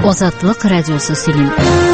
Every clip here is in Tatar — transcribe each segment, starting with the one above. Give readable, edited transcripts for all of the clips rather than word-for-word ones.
Азатлык радиосы сөйлим.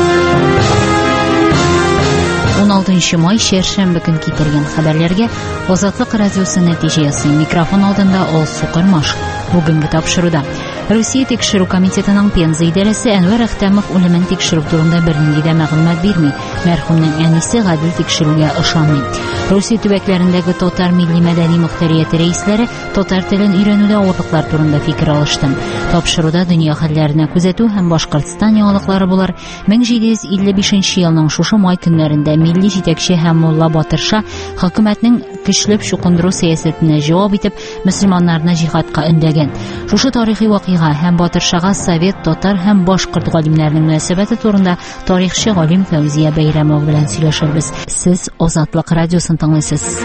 16 май шәршәмбе көн китерген хәбәрләргә Азатлык радиосы нәтиҗә ясый. Микрофон алдында Алсу Кырмаш. Бүгенге тапшыруда Россия тикшерү комитетының Пенза идарәсе Әнвәр Әхтәмов үлемен тикшерү турында бернинди дә мәгълүмат бирми. Мәрхүмнең әнисе гадел тикшерүгә ышанмый. Русия төбәкләрендәге татар милли мәдәни мөхтәрияте рәисләре татар телен өйрәнүдә авырлыклар турында фикер алышты. Тапшыруда дөнья хәлләренә күзәтү һәм Башкортстан яңалыклары булар. 1755 елның шушы май көннәрендә милли җитәкче һәм Мулла Батырша хөкүмәтнең көчләп чукындыру сәясәтенә җавап итеп мөселманнарны җихадка өндәгән. Шушы тарихи вакыйга һәм Батыршага совет, татар һәм башкорт галимнәренең мөнәсәбәте турында тарихчы галим Фәүзия Бәйрәмова белән сөйләшәбез. Сез Азатлык радиосын тыңлыйсыз.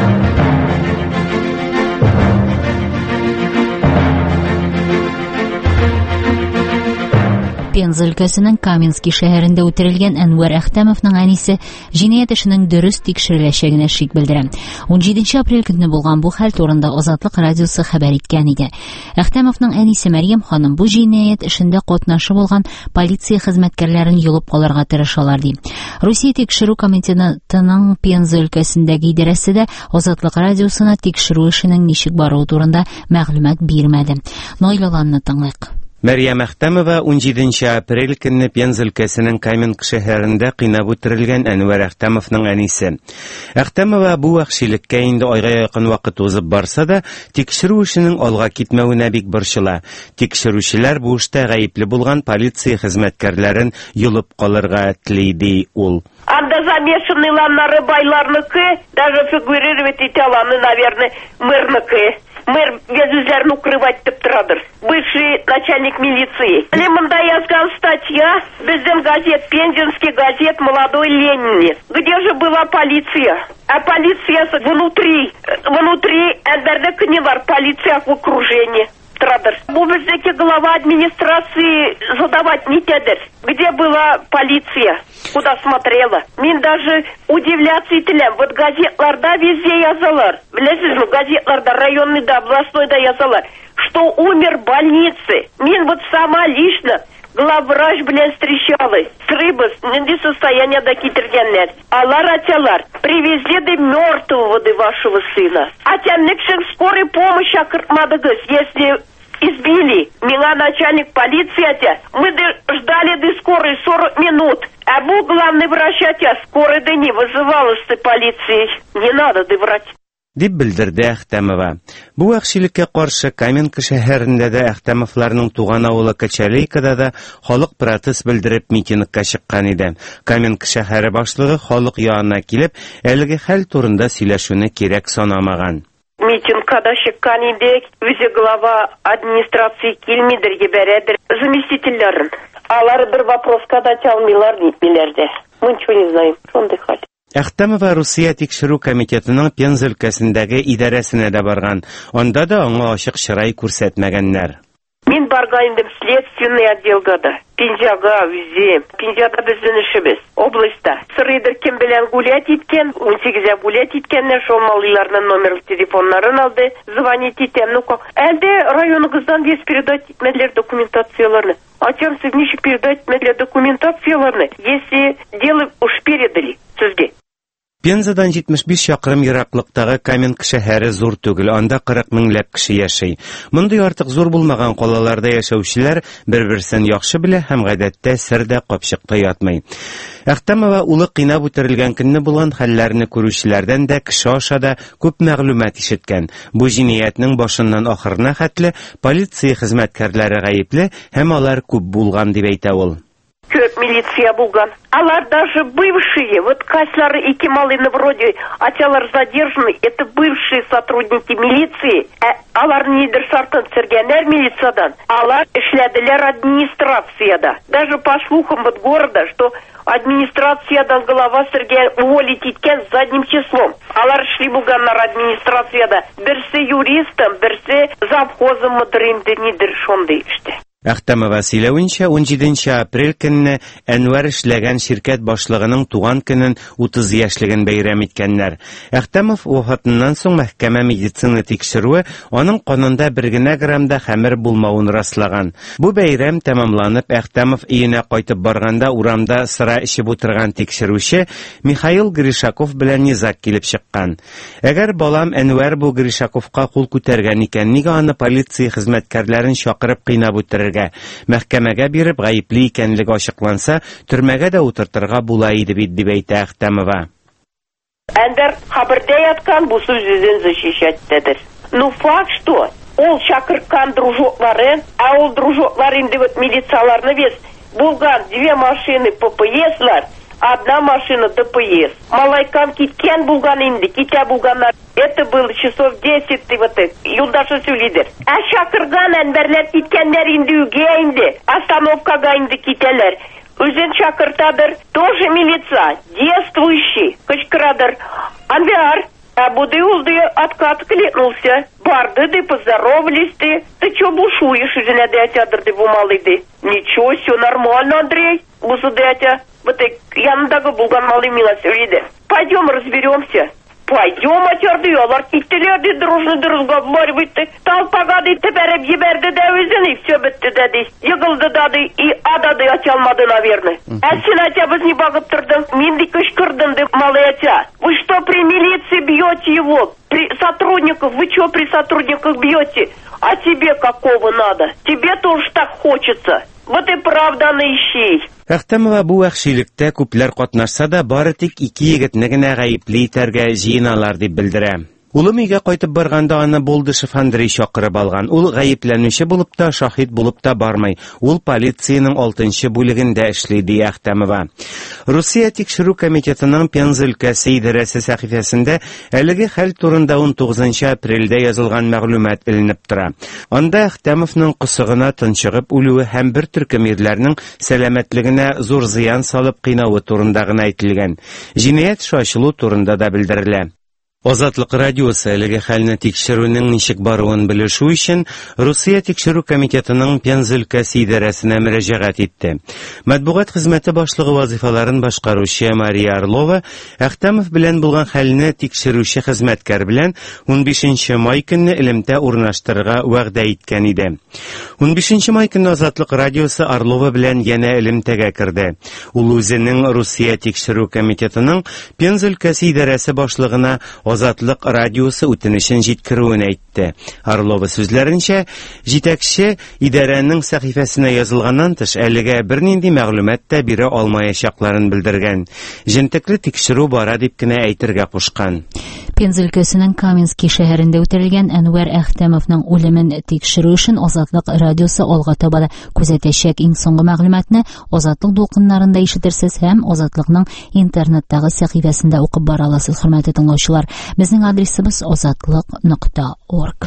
Пенза өлкәсенең Каменский шәһәрендә үтерелгән Әнвәр Әхтәмовның әнисе җинаять эшенең дөрес тикшереләчәгенә шик белдерә. 17 апрель көнне булган бу хәл турында Азатлык радиосы хәбәр иткән иде. Әхтәмовның әнисе Мәрьям ханым бу җинаять эшендә катнашып булган полиция хезмәткәрләрен юлып калырга тырышалар ди. Русия тикшерү комитетының Пенза өлкәсендәге идарәсе дә Азатлык радиосына тикшерү эшенең ничек баруы турында мәгълүмат бирмәде. Нойлаланны тыңлыйк. Мәрьям Әхтәмова 17 апрель көнне Пенза өлкәсенең Каменск шәһәрендә кыйнап үтерелгән Әнвәр Әхтәмовның әнисе. Әхтәмова бу вәхшилеккә инде айга якын вакыт узып барса да, тикшерү эшенең алга китмәвенә бик борчыла. Тикшерүчеләр бу эштә гаепле булган полиция хезмәткәрләрен юлып калырга тели ди ул. Анда замешаны ланнары байларныкы, даже фигурировать италаны, наверное, мэрныкы. Мэр везүзләрне укрывать дип торадыр. Бывший начальник милиции. Лемонда язган статья, безнең газет, Пензенский газет «Молодой Ленин». Где же была полиция? А полиция внутри әндәрдә көнилар, полиция в окружении. Бу безнеке глава администрации задавать не тедер. Где была полиция? Куда смотрела? Мин даже удивляться ителем. Вот газетларда везде язалар. Білесіз, газетларда районныйда, областойда язалар. Что умер в больнице. Мин вот сама лично главврач белән встречалась. Срыбыз, нинди состояние да китергәннәр. Алар атялар. Привезли до мертвого до вашего сына. А тәмлекшин скорой помощи акыртмадыгыз, если избили. Меня начальник полиции, мы ждали до скорой 40 минут. А был главный врач, скорой да не вызывалась ты полиции. Не надо да врать. Дип белдерде Әхтәмова. Бу вәхшилеккә каршы Каменск шәһәрендә дә Әхтәмовларның туган авылы Качалейкада да халык протест белдереп митингка чыккан иде. Каменск шәһәре башлыгы халык янына килеп, әлеге хәл турында сөйләшүне кирәк санамаган. Митингка да чыккан иде, үзе глава администрации килмидер, ебәрәдер заместительләрен. Алар бер вопроска да чалмыйлар дипеләр дә. Мы ничего не знаем. Шундый хәл. Әхтәмова Русия тикшерү комитетының Пенза өлкәсендәге идарәсенә дә барган. Анда да аңа ачык чырай күрсәтмәгәннәр. Мин барган идем следственный отделга да. Пензага үзе. Пензада безнең эшебез. Областьта. Сырыдыр кем белән гулять иткән, 18-гә гулять иткәннәр, шул малыйларның номер телефоннарын алды, звонить итәм. Ну как? Әлдә районыгыздан вес передать итмәделәр документацияларны. Ачам сез ничек передать итмәделәр документацияларны, если дело уж передали сезгә? Пензадан 75 чакрым ераклыктагы Каменск шәһәре зур түгел, анда 40 меңләп кеше яши. Мондый артык зур булмаган калаларда яшәүчеләр бер-берсен яхшы белә һәм гадәттә сердә капчыкта ятмый. Әхтәмова улы кыйнап үтерелгән көнне булган хәлләрне күрүчеләрдән дә кеше аша да күп мәгълүмат ишеткән. Бу җинаятьнең башыннан ахырына хәтле полиция хезмәткәрләре гаепле һәм алар күп булган дип әйтә ул. Köp милиция булган. Алар даже бывшие, вот кайслары и кемалыны вроде, атялар задержаны, это бывшие сотрудники милиции, алар нидер сартын сергенер милициядан, алар эшләделәр администрацияда. Даже по слухам вот города, что администрациядан глава серген уволить иткән задним числом. Алар эшли булганнар администрацияда. Берсе юристом, берсе завхозом мыдыр инде нидер шундый эште. Әхтәмова сөйләвенчә, 17 апрель көнне Әнвәр эшләгән ширкәт башлыгының туган көнен 30 яшьлеген бәйрәм иткәннәр. Әхтәмов вафатыннан соң мәхкәмә медицина тикшерүе аның канында 1 граммда хәмер булмавын раслаган. Бу бәйрәм тәмамланып, Әхтәмов өенә кайтып барганда урамда сыра эчеп утырган тикшерүче Михаил Гришаков белән низак килеп чыккан. Әгәр балам Әнвәр бу Гришаковка кул күтәргән икән, нигә аны полиция хезмәткәрләрен чакырып кыйнап үтерергә? Мәхкәмәгә биреп, гаепле икәнлеге ачыкланса, төрмәгә дә утыртырга була иде бит, дип әйтә Әхтәмова. Әндәр хәбәрдә яткан бу сүзен защищать-тәдер. Ну факт, что ул чакырткан дружокларын, а ул дружоклар инде милицияларны вес булган 2 машины ППСлар, 1 машина ДПС. Малайкан киткән булган инде, китә булганнар. Это было часов 10, юлдашы сөйлидер. Ә чакырган Әнвәрләр киткәннәр инде үгә инде, остановкага инде китәләр. Үзен чакыртадыр, тоже милиция, действующий, кычкырадыр. Анвар, а буды улды откат кликнулся. Барды, ды, поздоровались, ты. Ты чё бушуешь, үзенә дәтядыр, ды, бумалый, ды. Ничего, все нормально, Андрей. Бузы дәтя. Вот янындагы булган малый мила сөйлиде. Пойдем разберемся. Пойдем, атярды, алар киттелер, ди, дружно разговаривать, ди. Толпага, ди, тепәреп ебәрде дә үзен, и все бетте дә, ди. Йыгылды да, ди, и адады ачалмады, наверное. Ә сен, атя, біз не багып тұрдың? Мен ди кышкырдым, ди, малый атя. Вы что, при милиции бьете его? При сотрудниках? Вы что при сотрудниках бьете? А тебе какого надо? Тебе тоже так хочется. Вот и правданы ищи. Әхтәмова бу вәхшилектә күпләр катнашса да, бары тик 2 егетне генә гаепле итәргә җыеналар дип белдерә. Улым өйгә кайтып барганда аны Болдышев Андрей чакырып алган. Ул гаепләнүче булып та, шаһид булып та бармый. Ул полициянең 6-нчы бүлегендә эшли, ди Әхтәмова. Русия тикшерү комитетының Пенза өлкәсе идарәсе сәхифәсендә әлеге хәл турында 19 апрельдә язылган мәгълүмат эленеп тора. Анда Әхтәмовның кысыгына тынчыгып үлүе һәм бер төркем ирләрнең сәламәтлегенә зур зыян салып кыйнавы турында гына әйтелгән. Җинаять шашылу турында да белдерелә. Азатлык радиосы әлеге хәлне тикшерүнең ничек баруын белешү өчен Русия тикшерү комитетының Пенза өлкәсе идарәсенә мөрәҗәгать итте. Матбугат хезмәте башлыгы вазифаларын башкаручы Мария Орлова Әхтәмов белән булган хәлне тикшерүче хезмәткәр белән 15 май көнне элемтә урнаштырырга вәгъдә иткән иде. 15 май көнне Азатлык радиосы Орлова белән янә элемтәгә керде. Ул үзенең Русия тикшерү комитетының Пенза өлкәсе идарәсе башлыгына Азатлык радиосы үтенечен җиткерүен әйтте. Орлова сүзләренчә, җитәкче идарәнең сәхифәсенә язылганнан тыш әлегә бернинди мәгълүмат та бирә алмаячакларын белдергән. Җентекле тикшерү бара дип кенә әйтергә кушкан. Пенза өлкәсенең Каменский шәһәрендә үтелгән Әнвәр Әхтәмовның үлемен тикшерү өчен Азатлык радиосы алга таба күзәтәчәк иң соңгы мәгълүматны Азатлык дулкыннарында ишетерсез һәм Азатлыкның интернеттагы сәхифәсендә укып бара аласыз, хөрмәтле тыңлаучылар. Безнең адресыбыз azatlyk.org.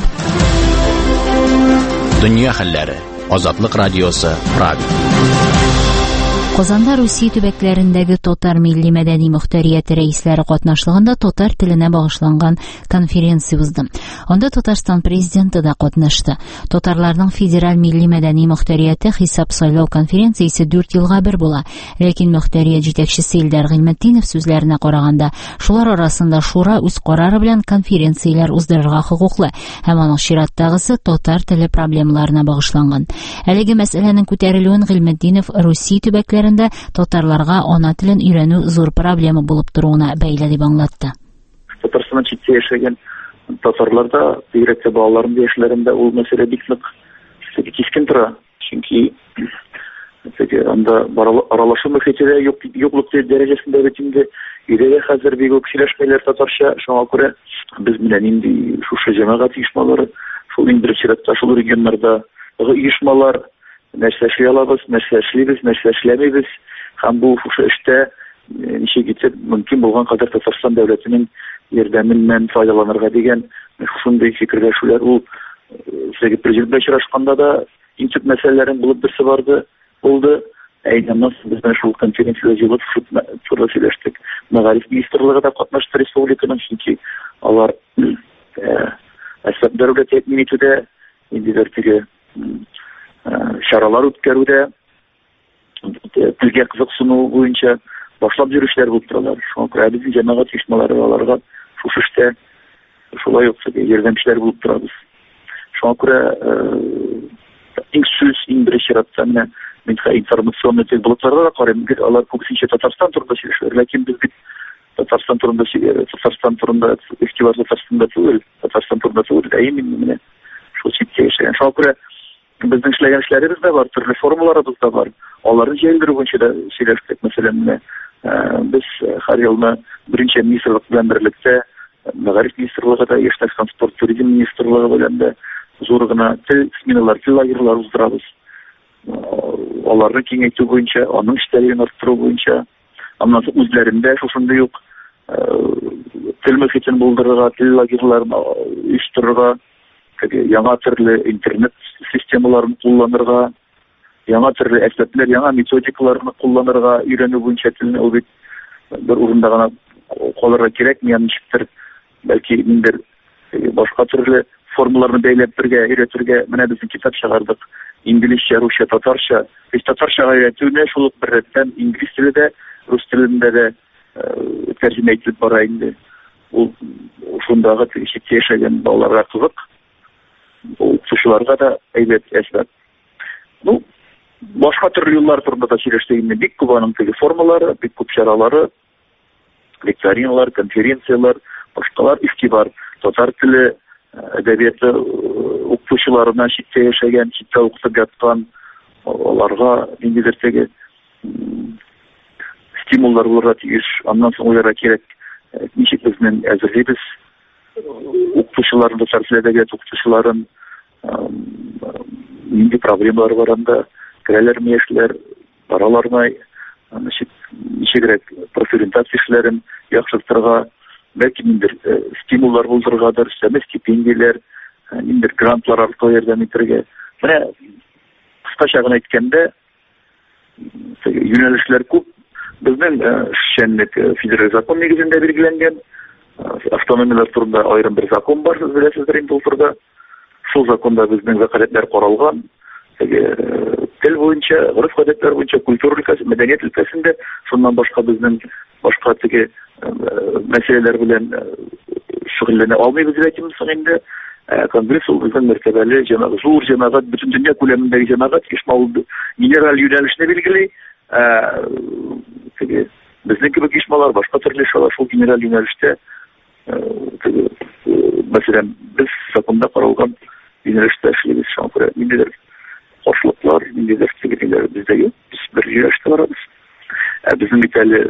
Дөнья хәлләре. Азатлык радиосы Прага. Казанда Русия төбәкләрендәге татар милли мәдәни мөхтәрияте рәисләре катнашлыгында татар теленә багышланган конференция узды. Анда Татарстан президенты да катнашты. Татарларның федераль милли мәдәни мөхтәрияте хисап сайлау конференциясе 4 елга бер була. Ләкин мөхтәрият җитәкчесе Илдар Гыйлметдинов сүзләренә караганда, шулар арасында шура үз карары белән конференцияләр уздырырга хокуклы һәм аның чираттагысы татар теле проблемаларына багышланган. Әлеге мәсьәләнең күтәрелүен Гыйлметдинов Русия төбәкләрендә татарларга ана телен өйрәнү зур проблема булып торуына бәйле дип аңлатты. Татарстаннан читтә яшәгән татарларда, бигрәк тә балаларның яшьләрендә ул мәсьәлә бик нык кискен тора. Чөнки анда аралашу мөхитендә юклык дәрәҗәсендә бит инде өйдә хәзер бик үк сөйләшмәйләр татарча. Шуңа күрә без белән инде шушы җәмәгать оешмалары, шул инде чиратта шул регионнарда оешмалар нәрсә эшли алабыз, нәрсә эшлибез, нәрсә эшләмибез, һәм бу шушы эштә ничек итеп мөмкин булган кадәр Татарстан дәүләтенең ярдәменнән файдаланырга дигән шундый фикерләшүләр ул сезгә президент белән очрашканда да иң төп мәсьәләләрен булып берсе булды. Әйдәмнән безнең шул конференциядә җыелып шушы сөйләштек. Мәгариф министрлыгы да катнашты республиканың, чөнки алар әсәп дәүләт итүдә инде бертиге чаралар үткәрүдә, телгә кызыксыну буенча башлап йөрүчеләр булып торалар. Шуңа күрә безнең җәмәгать оешмалары аларга шушы эштә шулай ук ярдәмчеләр булып торабыз. Шуңа күрә иң беренче чиратта менә мин информационный блокларга да карыйм. Алар күбесенчә Татарстан турында сөйләшәләр, ләкин без Татарстан турында игътибар Татарстанда түгел, именно менә шул читтә яшәгән. Шуңа күрә безнең эшләгән эшләребез дә бар, төрле формаларыбыз да бар. Аларны җәелдерү буенча да сөйләштек. Мәсәлән, менә без һәр елны беренче министрлык белән берлектә Мәгариф министрлыгы да, яшьләр һәм спорт туризм министрлыгы белән дә зур гына тел сменалар, тел лагерьлар уздырабыз. Аларны киңәйтү буенча, аның эшләрен арттыру буенча, аннан соң үзләрендә шушындый ук тел мөхитен булдырырга, тел лагерьларын оештырырга, яңа төрле интернет системаларын кулланырга, яңа төрле әсбаплар, яңа методикаларны кулланырга өйрәнү буенча телне ул бит бер урында гына калырга кирәкми, ничектер бәлки ниндер башка төрле формаларны бәйләп бергә өйрәтергә менә безнең китап чыгардык. Инглизчә, русча, татарча. Татарчага өйрәтүне шул ук бер рәттән инглиз телендә, рус телендә дә тәрҗемә ителеп бара инде. Ул шундагы читтә яшәгән балаларга кызык. Укытучыларга да әйбәт әсбап. Башка төрле юллар турында да сөйләштек инде. Бик күп аның теге формалары, бик күп чаралары, лекториналар, конференциялар, башкалар игътибар. Татар теле әдәбияты укытучыларына читтә яшәгән, читтә укытып яткан аларга ниндидер теге стимуллар булырга тиеш. Аннан соң уйларга кирәк, ничек безнең әзерлибез укытучыларын, татар теле әдәбияты укытучыларын, нинди проблемалар бар анда, керәләрме яшьләр, баралармы, ничегрәк профориентация эшләрен яхшыртырга, бәлки ниндидер стимуллар булдырыргадыр, стипендияләр, ниндидер грантлар аркылы ярдәм итәргә. Менә кыскача гына әйткәндә, юнәлешләр күп. Безнең эшчәнлек федераль закон нигезендә билгеләнгән. Автономиялар турында аерым бер закон бар, беләсездер инде ул турыда. Шул законда безнең вәкаләтләр каралган. Тел буенча, гореф-гадәтләр буенча, культура өлкәсе, мәдәният өлкәсендә, шуннан башка безнең башка теге мәсьәләләр белән шөгыльләнә алмыйбыз ләкин соң инде Конгресс ул безнең мәртәбәле җәмәгать, зур җәмәгать, бөтен дөнья күләмендәге җәмәгать, ишмал генераль юнәлешне билгели. Теге безнең кебек ишмалар башка төрле эшләр шул генераль юнәлештә. Мәсәлән, без законда каралган юнәлештә эшлибез. Шуңа күрә ниндидер каршылыклар, ниндидер тегеләр бездә юк. Без бер юнәлештә барабыз. Безнең бит әле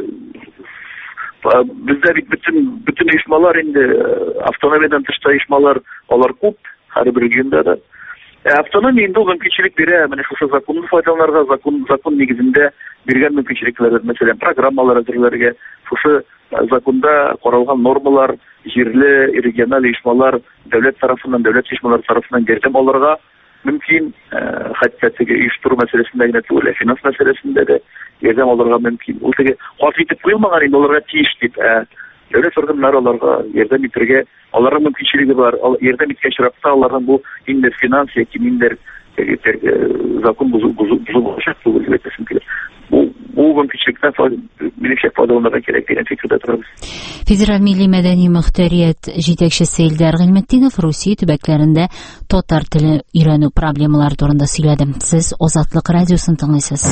бездә бит бөтен оешмалар инде автономиядән тышта оешмалар, алар күп, һәрбер регионда да. Автономия инде мөмкинчелек бирә, менә шушы законны файдаланырга, закон нигезендә биргән мөмкинчелекләр, мәсәлән, программалар әзерләргә, шушы законда каралган нормалар, җирле, региональ оешмалар, дәүләт оешмалары тарафыннан ярдәм алырга мөмкин, хәтта теге оештыру мәсьәләсендә генә түгел, финанс мәсьәләсендә дә ярдәм алырга мөмкин. Ул теге хат итеп куелмаган инде аларга тиеш дип, дәүләт органнары аларга ярдәм итәргә, аларның мөмкинчелеге бар. Ярдәм иткән чиратта аларның бу инде финанс яки ниндер закон бузылачак түгел дип әйтәсем килә. Бу мөмкинчелектән файдаланырга кирәк дигән фикердә торабыз. Федераль милли мәдәни мөхтәрият җитәкчесе Илдар Гыйлметдинов Русия төбәкләрендә татар теле өйрәнү проблемалары турында сөйләде. Сез Азатлык радиосын тыңлыйсыз.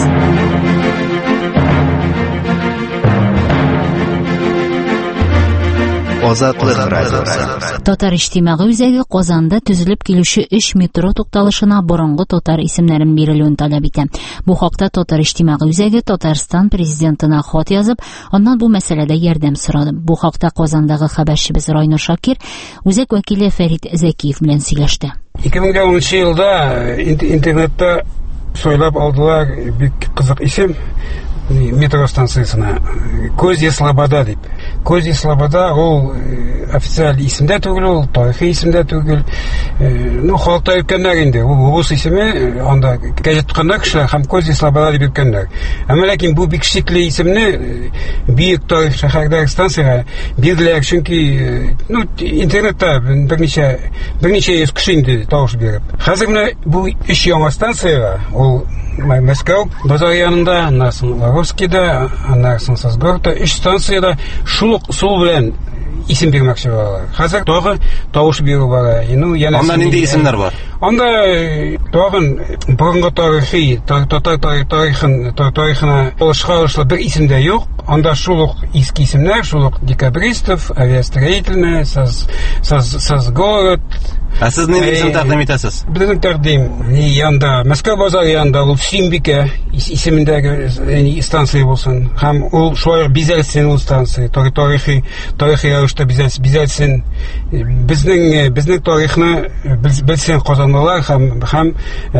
Азатлык радиосы. Татар иҗтимагый үзәге Казанда төзелеп килүче 3 метро тукталышына борынгы татар исемнәрен бирелүен таләп итә. Бу хакта Татар иҗтимагый үзәге Татарстан президентына хат язып, аннан бу мәсьәләдә ярдәм сорады. Бу хакта Казандагы хәбәрчебез Райнур Шакир үзәк вәкиле Фәрит Зәкиев белән сөйләште. 2010 елда интернетта сойлап алдылар бик кызык исем. метро станциясына. Козья Слобода дип. Козья Слобода ул официаль исемдә түгел, ул тарихи исемдә түгел. Ну, халыкта йөргәннәр инде. Ул рус исеме, анда гәҗәт тотканнар кешеләр һәм Козья Слобода дип йөргәннәр. Әмма ләкин бу бик шикле исемне бик тарих шәһәрдәге станциягә бирделәр, чөнки ну, интернетта берничә йөз кеше инде тавыш биреп. Хәзер менә бу 3 яңа станцияга, ул Мәскәү базар янында, аннан соң Воровскийда, аннан соң Сосгорда 3 станцияда шул белән исем бирмәкче булалар. Хәзер тагы тавыш бирү бара. Ну, анда нинди исемнәр бар? Анда тагын борынгы тарихи, татар тарихына алышканышлы бер исем дә юк. Анда шул ук иске исемнәр, шул ук Декабристов, Авиастроительная, Сосгород. Сез нинди исем тәкъдим итәсез? Безнең тәкъдим янда, Мәскәү базары янда ул Симбикә исемендәге станция булсын. Һәм ул шулай бизәлсен ул станция, тарихи рәвештә бизәлсен. Безнең тарихны белсен казанлылар һәм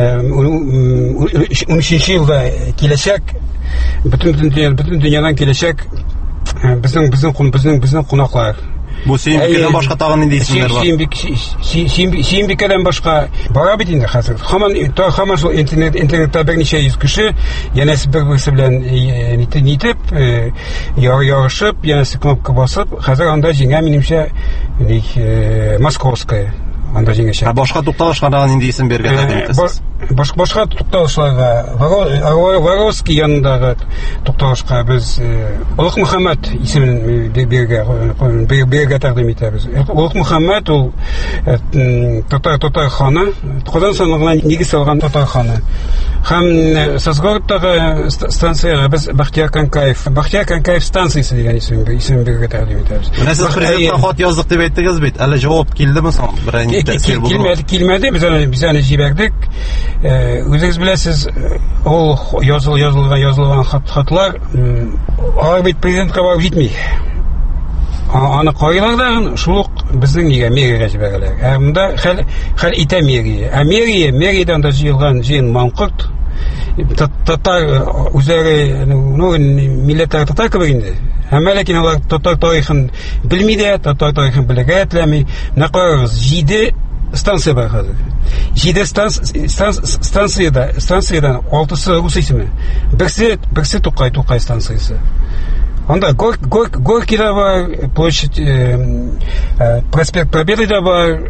13-нче елда киләчәк бөтен дөньядан киләчәк безнең кунаклар. Бу Симбикәдән башка тагын нинди исемнәр бар? Симбикәдән башка бара бит инде хәзер. Һаман шул интернетта берничә йөз кеше, янәсе бер-берсе белән нитеп, ярышып, янәсе кнопка басып, хәзер анда җиңә минемчә Московская. Анда җиңәчәк. Башка тукталышка нинди исем бергә тәкъдим итәсез? Башка тукталышларга Воровский янындагы тукталышка без Улуг Мөхәммәд исемен бергә тәкъдим итәбез. Улуг Мөхәммәд ул татар ханы, Казан саныгына нигез салган татар ханы. Һәм Сосгородтагы станцияга без Бахтияр Канкаев станциясе дигән исем бергә тәкъдим итәбез. Менә сез президентка хат яздык дип әйттегез бит. Әле җавап килдеме соң? Килмәде, biz аны җибәрдек. Үзегез беләсез, ул язылган хатлар бит президентка барып җитми. Аны кайнардан шул ук безнең мэрия җибәрәләр. Монда хәл итә мэрия. Мэриядән да җыелган манкорт татар үзәре, ну, милләттәр татар кебек инде. Әмма ләкин алар татар тарихын белми дә, татар тарихын белергә теләми. Нәкъ 7 станция бар хәзер. 7 станциядан 6-сы рус исеме. Берсе Тукай станциясе. Анда Горькийда бар, площадь проспект Победы да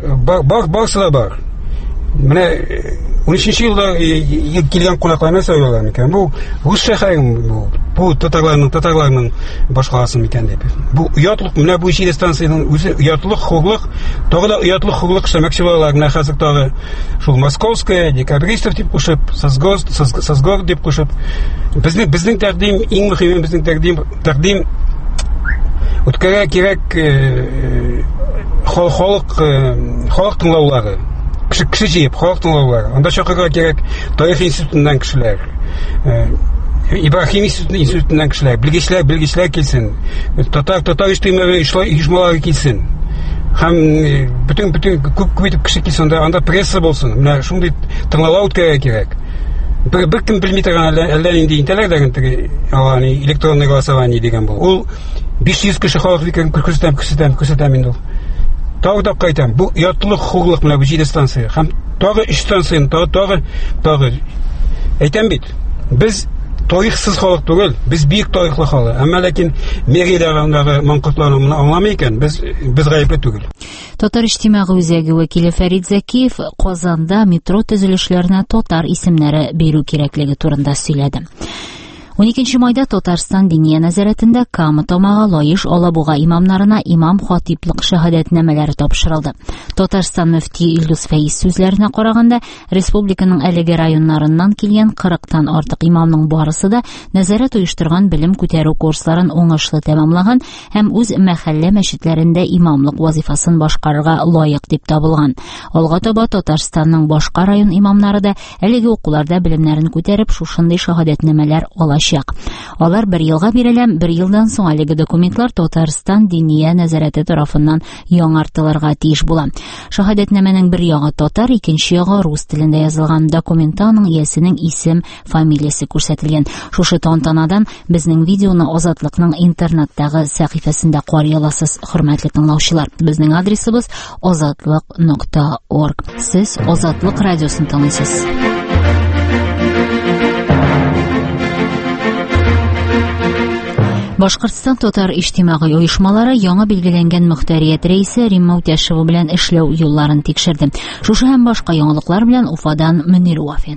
бар. Менә 13-нче елда килгән кунакларны сөйләгән микән. Бу рус шәһәрен, бу татарларның башкаласын микән дип. Бу уятлык, менә бу 7 станцияның үзе уятлык, хурлык, тагы да уятлык, хурлык эшләмәкче булалар. Менә хәзер тагы шул Московская, Декабристов дип кушып, Сосгород дип кушып. Безнең тәкъдим, иң мөһиме безнең тәкъдим үткәрә кирәк халык тыңлаулары. Кеше җыеп, халык тыңлаулары. Анда чакырга кирәк тарих институтыннан кешеләр. Ибраһим институтыннан кешеләр, белгечләр килсен. Татар оешмалары килсен. Һәм бөтен күп итеп кеше килсен, анда пресса булсын. Менә шундый тыңлаулар үткәрә кирәк. Бер кем белми торган әллә нинди интеллектәген электронный голосование дигән бу. Ул 500 кеше халык фикерен күрсәтәм инде. Тагы да кайтам. Бу ятлык, хурлык менә бу 7 станция. Һәм тагы 3 станцияны тагы әйтәм бит. Без тарихсыз халык түгел, без бик тарихлы халык. Әмма ләкин мэрияда манкортларны аңламый икән, без гаепле түгел. Татар иҗтимагый үзәге вәкиле Фәрит Зәкиев Казанда метро төзелешләренә татар исемнәре бирү кирәклеге турында сөйләде. 12 майда Татарстан Диния нәзарәтендә Кама тамагы Лаеш Алабуга имамнарына имам хатиплык шаһадәтнамәләре тапшырылды. Татарстан мөфти Илдус Фәиз сүзләренә караганда, республиканың әлеге районнарыннан килгән 40-тан артык имамның барысы да нәзарәт оештырган белем күтәрү курсларын уңышлы тәмамлаган һәм үз мәхәллә мәчетләрендә имамлык вазифасын башкарырга лаек дип табылган. Алга таба Татарстанның башка район имамнары да әлеге укуларда белемнәрен күтәреп, шушындый шаһадәтнамәләр алачак. булачак. Алар 1 елга бирелә, 1 елдан соң әлеге документлар Татарстан Диния нәзарәте тарафыннан яңартылырга тиеш була. Шаһадәтнамәнең бер ягы татар, икенче ягы рус телендә язылган. Документта аның иясенең исем, фамилиясе күрсәтелгән. Шушы тантанадан безнең видеоны Азатлыкның интернеттагы сәхифәсендә карый аласыз, хөрмәтле тыңлаучылар. Безнең адресыбыз azatlyk.org. Сез Азатлык радиосын тыңлыйсыз. Башкортстан татар иҗтимагый оешмалары яңа билгеләнгән мөхтәрият рәисе Римма Үтәшева белән эшләү юлларын тикшерде. Шушы һәм башка яңалыклар белән Уфадан Мөнир Вафин.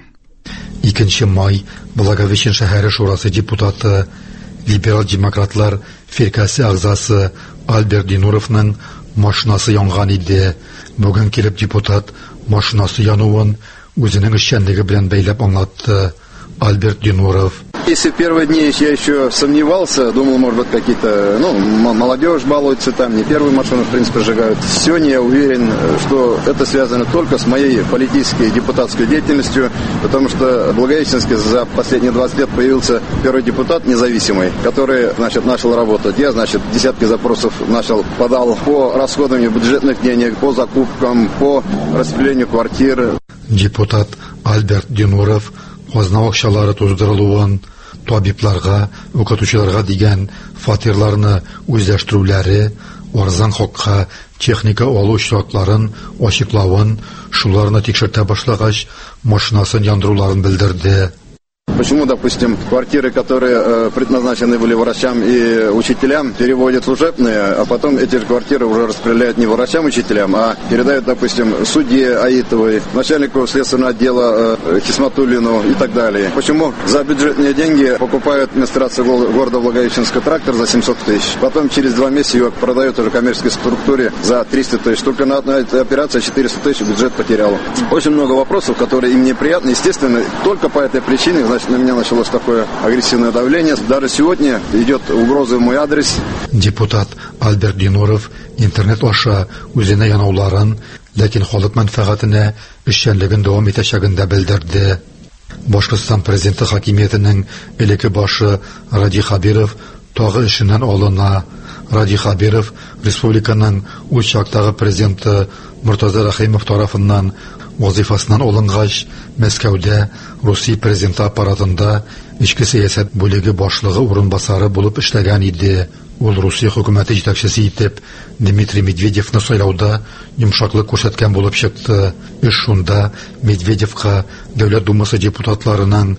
2 май Благовещен шәһәре шурасы депутаты, либерал демократлар фиркасы агзасы Альберт Диноровның машинасы янган иде. Бүген килеп депутат машинасы януын үзенең эшчәнлеге белән бәйләп аңлатты. Альберт Диноров. Если в первые дни я еще сомневался, думал, может быть, какие-то, молодежь балуется там, не первую машину, в принципе, сжигают. Сегодня я уверен, что это связано только с моей политической и депутатской деятельностью, потому что в Благовещенске за последние 20 лет появился первый депутат независимый, который, начал работать. Я, десятки запросов подал по расходам бюджетных денег, по закупкам, по распределению квартир. Депутат Альберт Диноров казна акчалары туздырылуын, табибларга, укытучыларга дигән фатирларны үзләштерүләре, арзан хакка техника алу шартларын ачыклавын, шуларны тикшертә башлагач, машинасын яндыруларын белдерде. Почему, допустим, квартиры, которые предназначены были врачам и учителям, переводят служебные, а потом эти же квартиры уже распределяют не врачам и учителям, а передают, допустим, судье Аитовой, начальнику следственного отдела Хисматуллину и так далее. Почему за бюджетные деньги покупают администрация города Благовещенска трактор за 700 тысяч, потом через 2 месяца его продают уже коммерческой структуре за 300 тысяч. Только на одной операции 400 тысяч бюджет потерял. Очень много вопросов, которые им неприятны. Естественно, только по этой причине, на меня началось такое агрессивное давление. Даже сегодня идет угроза в мой адрес. Депутат Альберт Диноров интернет аша үзенә янауларын, ләкин халык мәнфәгатенә эшчәнлеген дәвам итәчәген дә белдерде. Башкортстан президенты хакимиятенең элекке башы Ради Хабиров тагы эшеннән алына. Ради Хабиров республиканың учактагы президенты Муртаза Рахимов тарафыннан вазифасыннан алынгач, Мәскәүдә Русия президенты аппаратында ички сәясәт бүлеге башлыгы урынбасары булып эшләгән иде. Ул Русия хөкүмәте җитәкчесе итеп Дмитрий Медведевны сайлауда йомшаклык күрсәткән булып чыкты. Эш шунда Медведевка Дәүләт Думасы депутатларының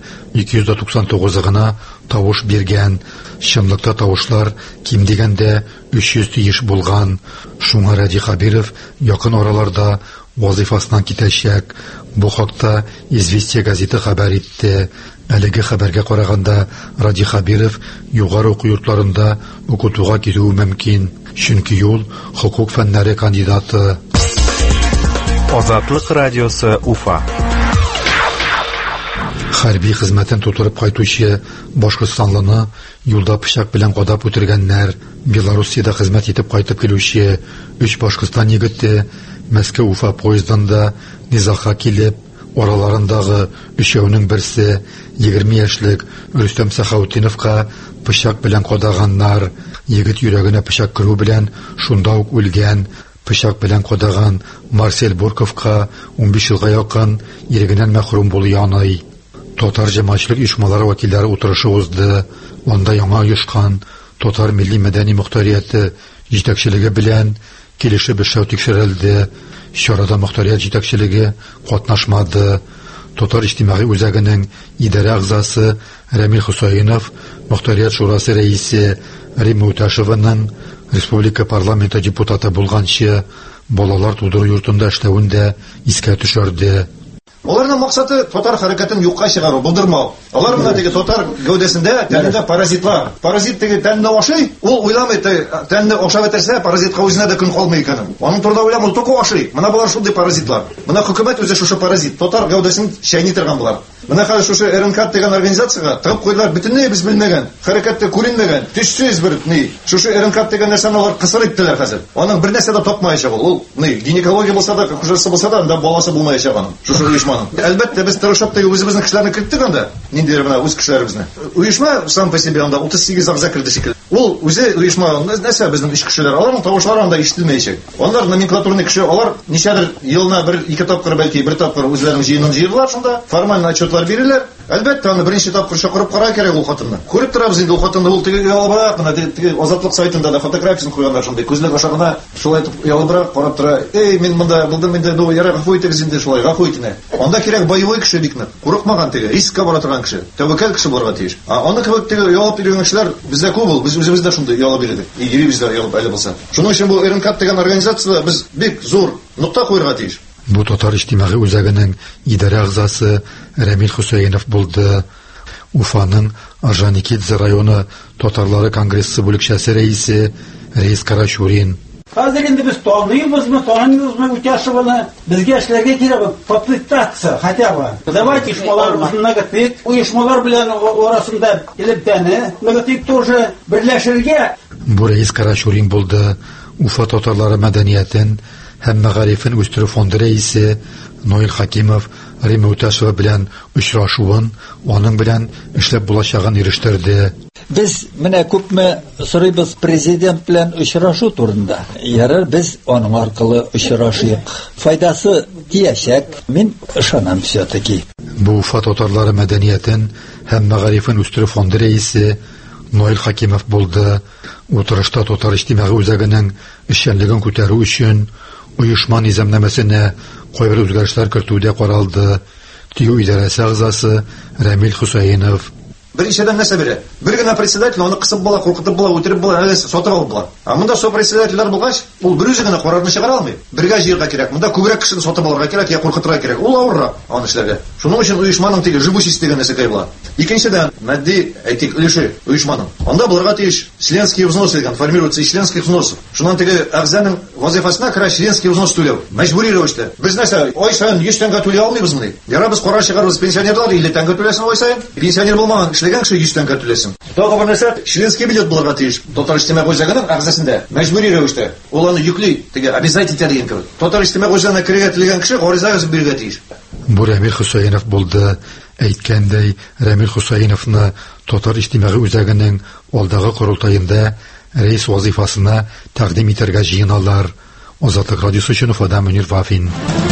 299 гына тавыш биргән. Чынлыкта тавышлар ким дигәндә 300 тиеш булган. Шуңа Ради Хабиров якын араларда вазифасыннан китәчәк. Бу хакта Известия газеты хәбәр итте. Әлеге хәбәргә караганда Ради Хабиров югары уку йортларында укытуга китүе мөмкин. Чөнки ул хукук фәннәре кандидаты. Азатлык радиосы Уфа. Хәрби хезмәтен тутырып кайтучы Башкортстанлыны юлда пычак белән кадап үтергәннәр. Белоруссиядә хезмәт итеп кайтып килүче 3 Башкортстан егете Мәскәү-Уфа поездында низагка килеп, араларындагы өчәүнең берсе 20 яшьлек Рөстәм Сахаутдиновка пычак белән кадаганнар. Егет йөрәгенә пычак керү белән шунда ук үлгән. Пычак белән кадаган Марсель Бурковка 15 елга якын ирегеннән мәхрүм булу яный. Татар җәмәгатьчелек оешмалары вәкилләре утырышы узды. Анда яңа оешкан Татар милли мәдәни мөхтәрияте җитәкчелеге белән килешеп эшләү тикшерелде. Чарада мөхтәрият җитәкчелеге катнашмады. Татар иҗтимагый үзәгенең идарә әгъзасы Рамил Хусаинов, мөхтәрият шурасы рәисе Римма Үтәшеваның республика парламенты депутаты булганчы балалар тудыру йортында эшләвен дә искә төшерде. Оларның максаты татар хәрәкәтен юкка чыгару, булдырмау. Алар менә теге татар гәүдәсендә тәндә паразитлар. Паразит теге тәнне ашый, ул уйламый тәнне ашап бетерсә, паразитка үзенә дә көн калмый икән. Аның турында уйламый, ул только ашый. Менә булар шундый паразитлар. Менә хөкүмәт үзе шушы паразит, татар гәүдәсен чәйни торган булар. Менә хәзер шушы РНК дигән организациягә тыгып куйдылар, бөтенләй без белмәгән, хәрәкәттә күренмәгән, төшсез бер ни. Шушы РНК дигән нәрсәне алар кысыр иттеләр хәзер. Аның бер нәрсә дә тапмаячак ул. Ни, гинекология булса да, хужасы булса да, анда баласы булмаячак аның. Шушы оешма оешманың. Әлбәттә, без тырышып теге үзебезнең кешеләрне керттек анда. Ниндидер менә үз кешеләребезне. Оешма сам по себе анда 38 агза керде шикелле. Ул үзе оешма, нәрсә безнең иш кешеләр, аларның тавышлары анда ишетелмәячәк. Алар номенклатурный кеше, алар ничәдер елына 1-2 тапкыр, бәлки 1 тапкыр үзләренең җыенын җыерлар шунда, формаль отчетлар бирәләр. Әлбәттә, аны беренче тапкыр чакырып карар кирәк ул хатынны. Күреп торабыз инде ул хатынны, ул теге ялыбрак, менә теге Азатлык сайтында да фотографиясын куйганнар шундай, күзлек аша гына шулай итеп ялыбрак карап тора. Эй, мин монда булдым инде, ну ярак гафу итегез инде шулай, гафу итенә. Анда кирәк боевой кеше бикне, курыкмаган теге, рискка бара торган кеше, тәвәккәл кеше булырга тиеш. Аны кебек теге ялып йөргән кешеләр бездә күп ул, без үзебез дә шундай ялып йөрдек. Йөрибез дә ялып әле булса. Шуның өчен бу РНК дигән организациядә без бик зур нукта куярга тиеш. Бу татар иҗтимагый үзәгенең идарә әгъзасы Рамил Хусаинов булды. Уфаның Орджоникидзе районы татарлары конгрессы бүлекчәсе рәисе Рейс Карашурин. Хәзер инде без таныйбызмы, танимызмы участвованы, безгә эшләргә кирәк, попытаться хотя бы. Давайте шмаларыбызны нагатыйк, уешмалар белән арасында элемтәне, нагатыйк тоже берләшергә. Бу Рейс Карашурин булды. Уфа татарлары мәдәниятен һәм мәгарифен үстерү фонды рәисе Ноил Хакимов Рима Үтәшева белән очрашуын, аның белән эшләп булачагын ирештерде. Без менә күпме сорыйбыз президент белән очрашу турында. Ярар, без аның аркылы очрашыйк. Файдасы тиячәк, мин ышанам все-таки. Бу Уфа татарлары мәдәниятен һәм мәгарифен үстерү фонды рәисе Ноил Хакимов булды. Утырышта татар иҗтимагый үзәгенең эшчәнлеген күтәрү өчен оешма низамнамәсенә кайбер үзгәрешләр кертүдә каралды. Тию идарәсе әгъзасы Рамил Хусаинов. Беренчедән нәрсә бирә? Бер генә председатель аны кысып була, куркытып була, үтереп була, әле сатып алып була. Монда сопредседательләр булгач, ул бер үзе генә карарны чыгара алмый. Бергә җыярга кирәк. Монда күбрәк кешене сатып алырга кирәк, я куркытырга кирәк. Ул авыррак аны эшләргә. Шуның өчен оешманың теге живучесть дигән нәрсә була. Икенчедән, матди әйтик, өлеше оешманың. Анда булырга тиеш членские взносы дигән, формируется членских взносов. Шуннан теге әгъзаның вазифасына керә членский взнос түләү. Мәҗбүри рәвештә. Без нәрсә, ай саен 100 тәңкә түләй алмыйбыз моны. Яра без карар чыгарыбыз, пенсионерлар 50 тәңкә түләсен ай саен. Пенсионер булмаган эшләгән кеше 100 тәңкә түләсен. Тагы бер нәрсә, членский билет булырга тиеш. Татар иҗтимагый үзәгенең әгъзасында мәҗбүри рәвештә. Ул аны йөкле, теге обязательно дигән кебек. Татар иҗтимагый үзәгенә керергә теләгән кеше гариза язып бирергә тиеш. Бу Рамил Хусаинов булды. Әйткәндәй, Рамил Хусаиновны татар иҗтимагый үзәгенең алдагы курултаенда рәис вазифасына тәкъдим итәргә җыеналар. Азатлык радиосы өчен Уфадан Мөнир Вафин.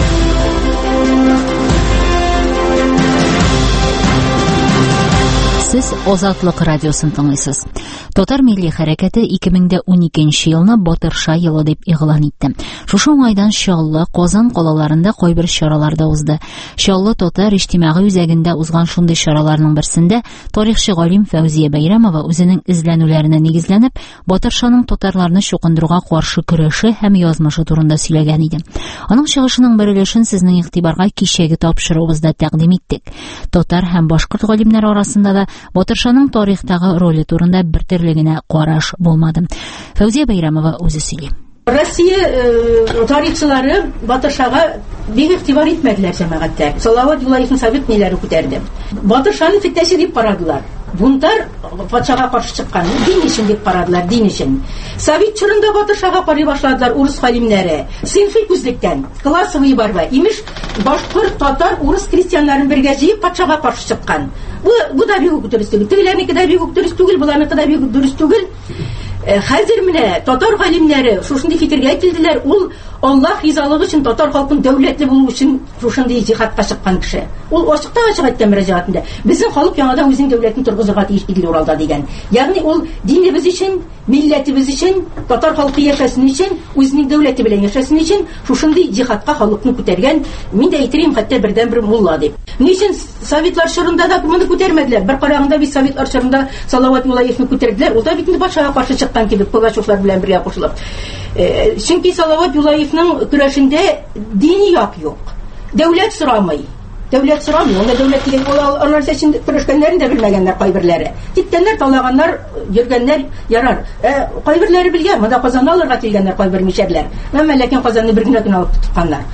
Сез Азатлык радиосын тыңлыйсыз. Татар милли хәрәкәте 2012 елны Батырша елы дип игълан итте. Шушы уңайдан Чаллы, Казан калаларында кайбер чаралар да узды. Чаллы татар иҗтимагый үзәгендә узган шундый чараларның берсендә тарихчы галим Фәүзия Бәйрәмова үзенең эзләнүләренә нигезләнеп, Батыршаның татарларны чукындыруга каршы көрәше һәм язмышы турында сөйләгән иде. Аның чыгышының бер өлешен сезнең игътибарга кичәге тапшыруыбызда тәкъдим иттек. Татар һәм башкорт галимнәре арасында да Батыршаның тарихтагы роле турында бер төрлегенә караш булмады. Фәүзия Бәйрәмова үзе сөйли. Россия тарихчылары Батыршага бик игътибар итмәделәр җәмәгатьтә. Салават Юлаевның совет ниләре күтәрде. Батыршаны фиттәче дип карадылар. Бунтар патшага каршы чыккан, дин өчен дип карадылар, дин өчен. Совет чорында Батыршага карый башладылар урыс галимнәре. Синфи күзлектән, классовый борьба. Имеш, башкорт, татар, урыс крестьяннарын бергә җыеп патшага каршы чыккан. Бу да бик дөрес түгел. Тегеләрнеке дә бик дөрес түгел, буларныкы да бик дөрес түгел. Хәзер менә татар галимнәре шушындый фикергә килделәр. Ул Аллаһ ризалыгы өчен татар халкын дәүләтле булу өчен шушындый җихадка чыккан кеше. Ул ачыктан-ачык әйткән мөрәҗәгатендә. Безнең халык яңадан үзенең дәүләтен торгызырга тиеш иде Уралда дигән. Ягъни ул динебез өчен, милләтебез өчен, татар халкы яшәсен өчен, үзенең дәүләте белән яшәсен өчен шушындый җихадка халыкны күтәргән. Мин дә әйтерим, хәтта бердән бер мулла дип. Ничен советлар чорында да моны күтәрмәделәр. Бер караганда бит советлар чорында Салават Юлаевны күтәрделәр. Ул да бит патшага каршы чыккан кебек Пугачевлар белән бергә кушылып. Чөнки Салават Юлаевның көрәшендә дини як юк. Дәүләт сорамый. Дәүләт сорамый. Анда дәүләт дигән алар өчен көрәшкәннәрен дә белмәгәннәр кайберләре. Титкәннәр, талаганнар, йөргәннәр ярар. Кайберләре белгән, монда Казанны алырга килгәннәр кайбер мишәрләр. Әмма ләкин Казанны бер генә алып тотканнар.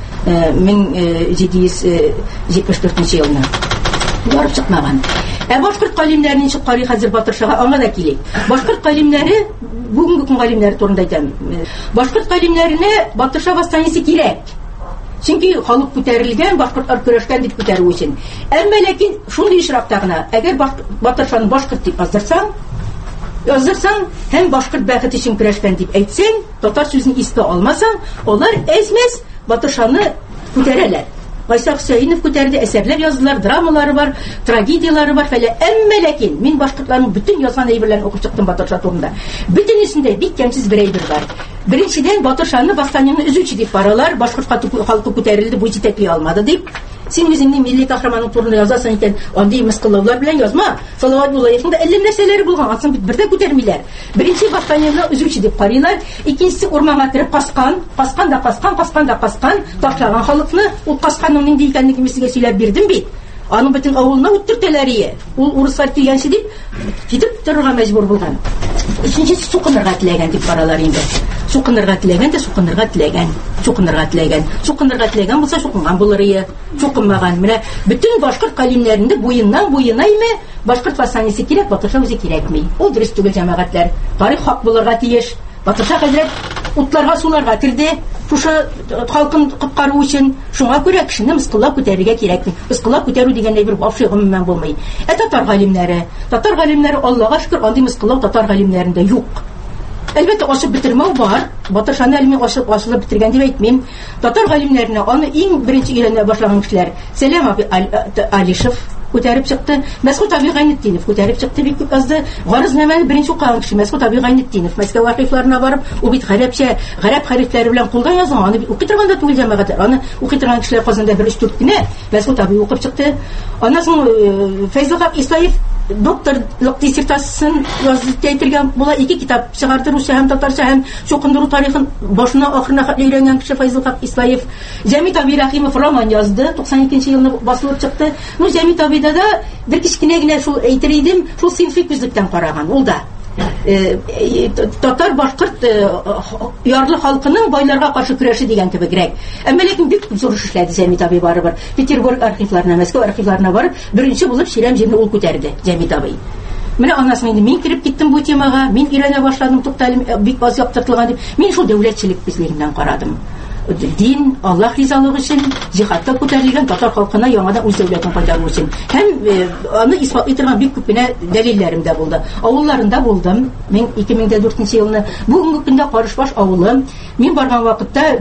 1774 елны. Барып чыкмаган. Башкорт галимнәренең ничек карый хәзер Батыршага, аңа да килик. Башкорт галимнәре, бүгенге көн галимнәре турында әйтәм. Башкорт галимнәренә Батырша восстаниесе кирәк. Чөнки халык күтәрелгән, башкортлар көрәшкән дип күтәрү өчен. Әмма ләкин шундый очракта гына, әгәр Батыршаны башкорт дип яздырсаң, һәм башкорт бәхет өчен көрәшкән дип әйтсәң, татар сүзен искә алмасаң, алар әзмәс Батыршаны күтәрәләр. Гайса Хөсәйнов күтәрде, әсәрләр яздылар, драмалары бар, трагедиялары бар фәлә. Әмма ләкин мин башкортларның бүтән язган әйберләрен укып чыктым Батырша турында. Бөтенесендә бик кәмсез бер әйбер бар. Беренчедән Батыршаны восстаниены үзүче дип баралар, башкорт халкы күтәрелде, бу җитәкли алмады дип. Син үзеңнең милли каһарманың турында язасың икән, андый мыскыллаулар белән язма. Салават Юлаевның да әллә нәрсәләре булган, асын бит бердә күтәрмиләр. Беренче восстаниены үзүче дип карыйлар, икенчесе урманга кирип каскан, ташлаган халыкны, ул касканның нинди икәнлеген мисигә сөйләп бирдем бит. Аның бөтен авылына үттертәләр ие. Ул урыслар килгәнче дип китеп торырга мәҗбүр булган. Икенчесе сукынырга теләгән дип баралар инде. Сукынырга теләгән булса сукынган булыр ие. Сукынмаган. Менә бөтен башкорт калимнәрендә буеннан буена име башкорт фасанисе кирәк, Батырша үзе кирәкми. Ул дөрес түгел җәмәгатьләр. Тарих хак булырга тиеш. Батырша хәзрәт утларга суларга кирде. Шушы халкын кыткару өчен шуңа күрә кешене мыскыллап күтәрергә кирәкми. Мыскыллап күтәрү дигәндә бер вафши гомумән булмый. Татар галимнәре Аллага шөкер, андый мыскыллау татар галимнәрендә юк. Әлбәттә ачып бетермәү бар. Батыршаны әлми ачылып бетергән дип әйтмим. Татар галимнәренә аны иң беренче өйрәнә башлаган кешеләр Сәлим абый Алишев күтәреп чыкты. Мәскәү Табигый Гайнетдинов күтәреп чыкты, бик күп язды. Гарыз Нәмән беренче укыган кеше Мәскәү Табигый Гайнетдинов. Мәскәү архивларына барып, ул бит гарәп хәрефләре белән кулдан язган. Аны укый торганда түгел җәмәгатьләр. Аны укый торган кешеләр Казанда 1-4 кенә Мәскәү Табигый укып чыкты. Аннан соң Фәйзулла Исаев докторлык диссертациясын язып була, 2 китап чыгарды, русча һәм татарча һәм чукындыру тарихын башына ахырына хәтле өйрәнгән кеше Фәйзулла Исаев. Җәмит Абый Рәхимов роман язды, 92 елны басылып чыкты. Җәмит Абыйда да бер кичкенә генә шул әйтер идем, шул синфи күзлектән караган. Ул да татар башкорт ярлы халкының байларга каршы көрәше дигән кебегрәк. Әмма ләкин бик зур эшләде Җәмит Абый барыбер. Петербург архивларына, Мәскәү архивларына барып, беренче булып Ширәм җирне ул күтәрде Җәмит Абый. Менә аннан инде мин кирип киттем бу темага, мин өйрәнә башладым, тукталым бик аз яктыртылган дип. Мин шул дәүләтчелек безлегеннән карадым. Дин, Аллаһ ризалыгы өчен җихадта күтәрелгән татар халкына яңадан үз дәүләтен кайтару өчен. Һәм аны исбатлый торган бик күп кенә дәлилләрем дә булды. Авылларында булдым. Мин 2004 елны бүгенге көндә Карышбаш авылы. Мин барган вакытта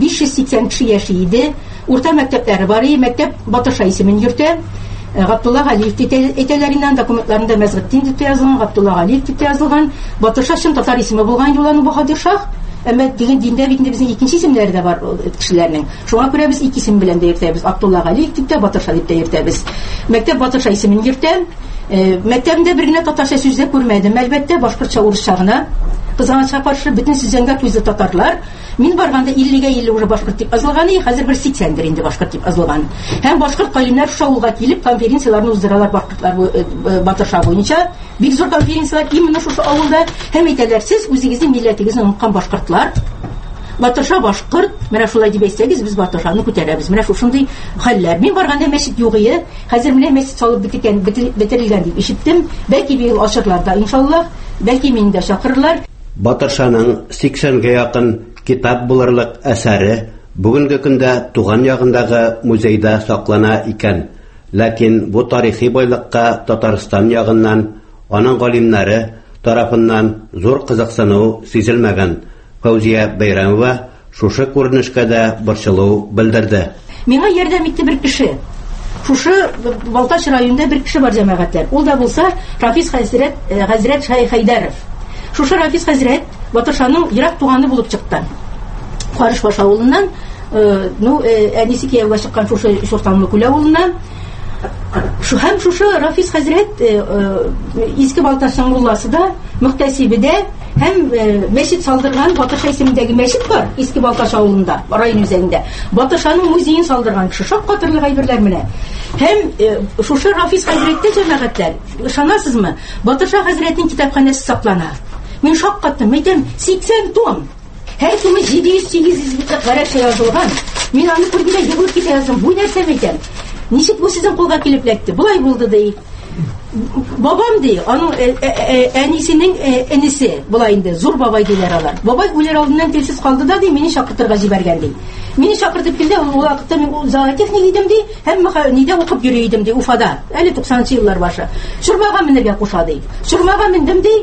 580 кеше яши иде. Урта мәктәпләре бар иде. Мәктәп Батырша исемен йөртә. Габдулла Галиев әйтәләреннән документларында Мәзгеттин дип язылган, Габдулла Галиев дип язылган. Батырша чын татар исеме булган юланы Баһадир шах. Әмма дигән диндә бит безнең икенче исемнәре дә бар кешеләрнең. Шуңа күрә без 2 исем белән дә йөртәбез. Абдулла Галиев дип тә, Батырша дип тә йөртәбез. Мәктәп Батырша исемен йөртә. Мәктәбендә бер генә татарча сүз дә күрмәдем. Әлбәттә башкортча, урысча гына. Кызганычка каршы бөтен сүзләргә түзә татарлар. Мин барганда 50-гә 50 уже башкорт дип язылган, хәзер 180 инде башкорт дип язылган. Һәм башкорт калимнәр шауга килеп конференцияларны уздыралар башкортлар Батырша буенча. Бик зур конференциялар именно шушы авылда. Һәм әйтәләр, сез үзегезнең милләтегезне оныткан башкортлар, Батырша башкорт, менә шулай дип әйтсәгез, без Батыршаны күтәрәбез. Менә шушындый хәлләр. Мин барганда мәчет юк иде. Хәзер менә мәчет салып бетерелгән дип ишеттем. Бәлки быел ачырлар да, иншаллах. Бәлки мине дә чакырырлар. Батыршаның 80-гә якын китап булырлык әсәре бүгенге көндә туган ягындагы музейда саклана икән. Ләкин бу тарихи байлыкка Татарстан ягыннан, аның галимнәре тарафыннан зур кызыксыну сизелмәгән. Фаузия Бәйрәмова шушы күренешкә дә борчылу белдерде. Миңа ярдәм итте бер кеше. Шушы Балтач районында бер кеше бар җәмәгатьләр. Ул да булса Рафис хәзрәт Шайх Хайдаров. Шушы Рафис хәзрәт Батыршаның ерак туганы булып чыкты. Карышбаш авылыннан, әнисе кияүгә чыккан шушы Шортанлы күл авылыннан. Һәм шушы Рафис хәзрәт иске Балтачның мулласы да, мөхтәсибе дә, һәм мәчет салдырган Батырша исемендәге мәчет бар, иске Балтач авылында, район үзәгендә. Батыршаның музейын салдырган кеше, шаккатырлык әйберләр менә. Һәм шушы Рафис хәзрәттә җәмәгатьләр, ышанасызмы? Батырша хәзрәтнең китапханәсе саклана. Мин шаккаттым, әйтәм, 80 том. Һәр кеме 700-800 битлек гарәпчә язылган. Мин аны күргәндә егылып китә яздым. Бу нәрсә әйтәм? Ничек бу сезнең кулга килеп эләкте? Булай булды ди. Babam ди, аның әнисенең энесе, булай инде, зур бабай диләр алар. Бабай үләр алдыннан телсез калды да, ди, мине чакыртырга җибәргән ди. Мине чакыртып килде, ул вакытта мин зоотехник идем ди, һәм нидә укып йөри идем ди, Уфада. Әле 90-нчы еллар башы. Чурмага менергә куша ди. Чурмага мендем ди,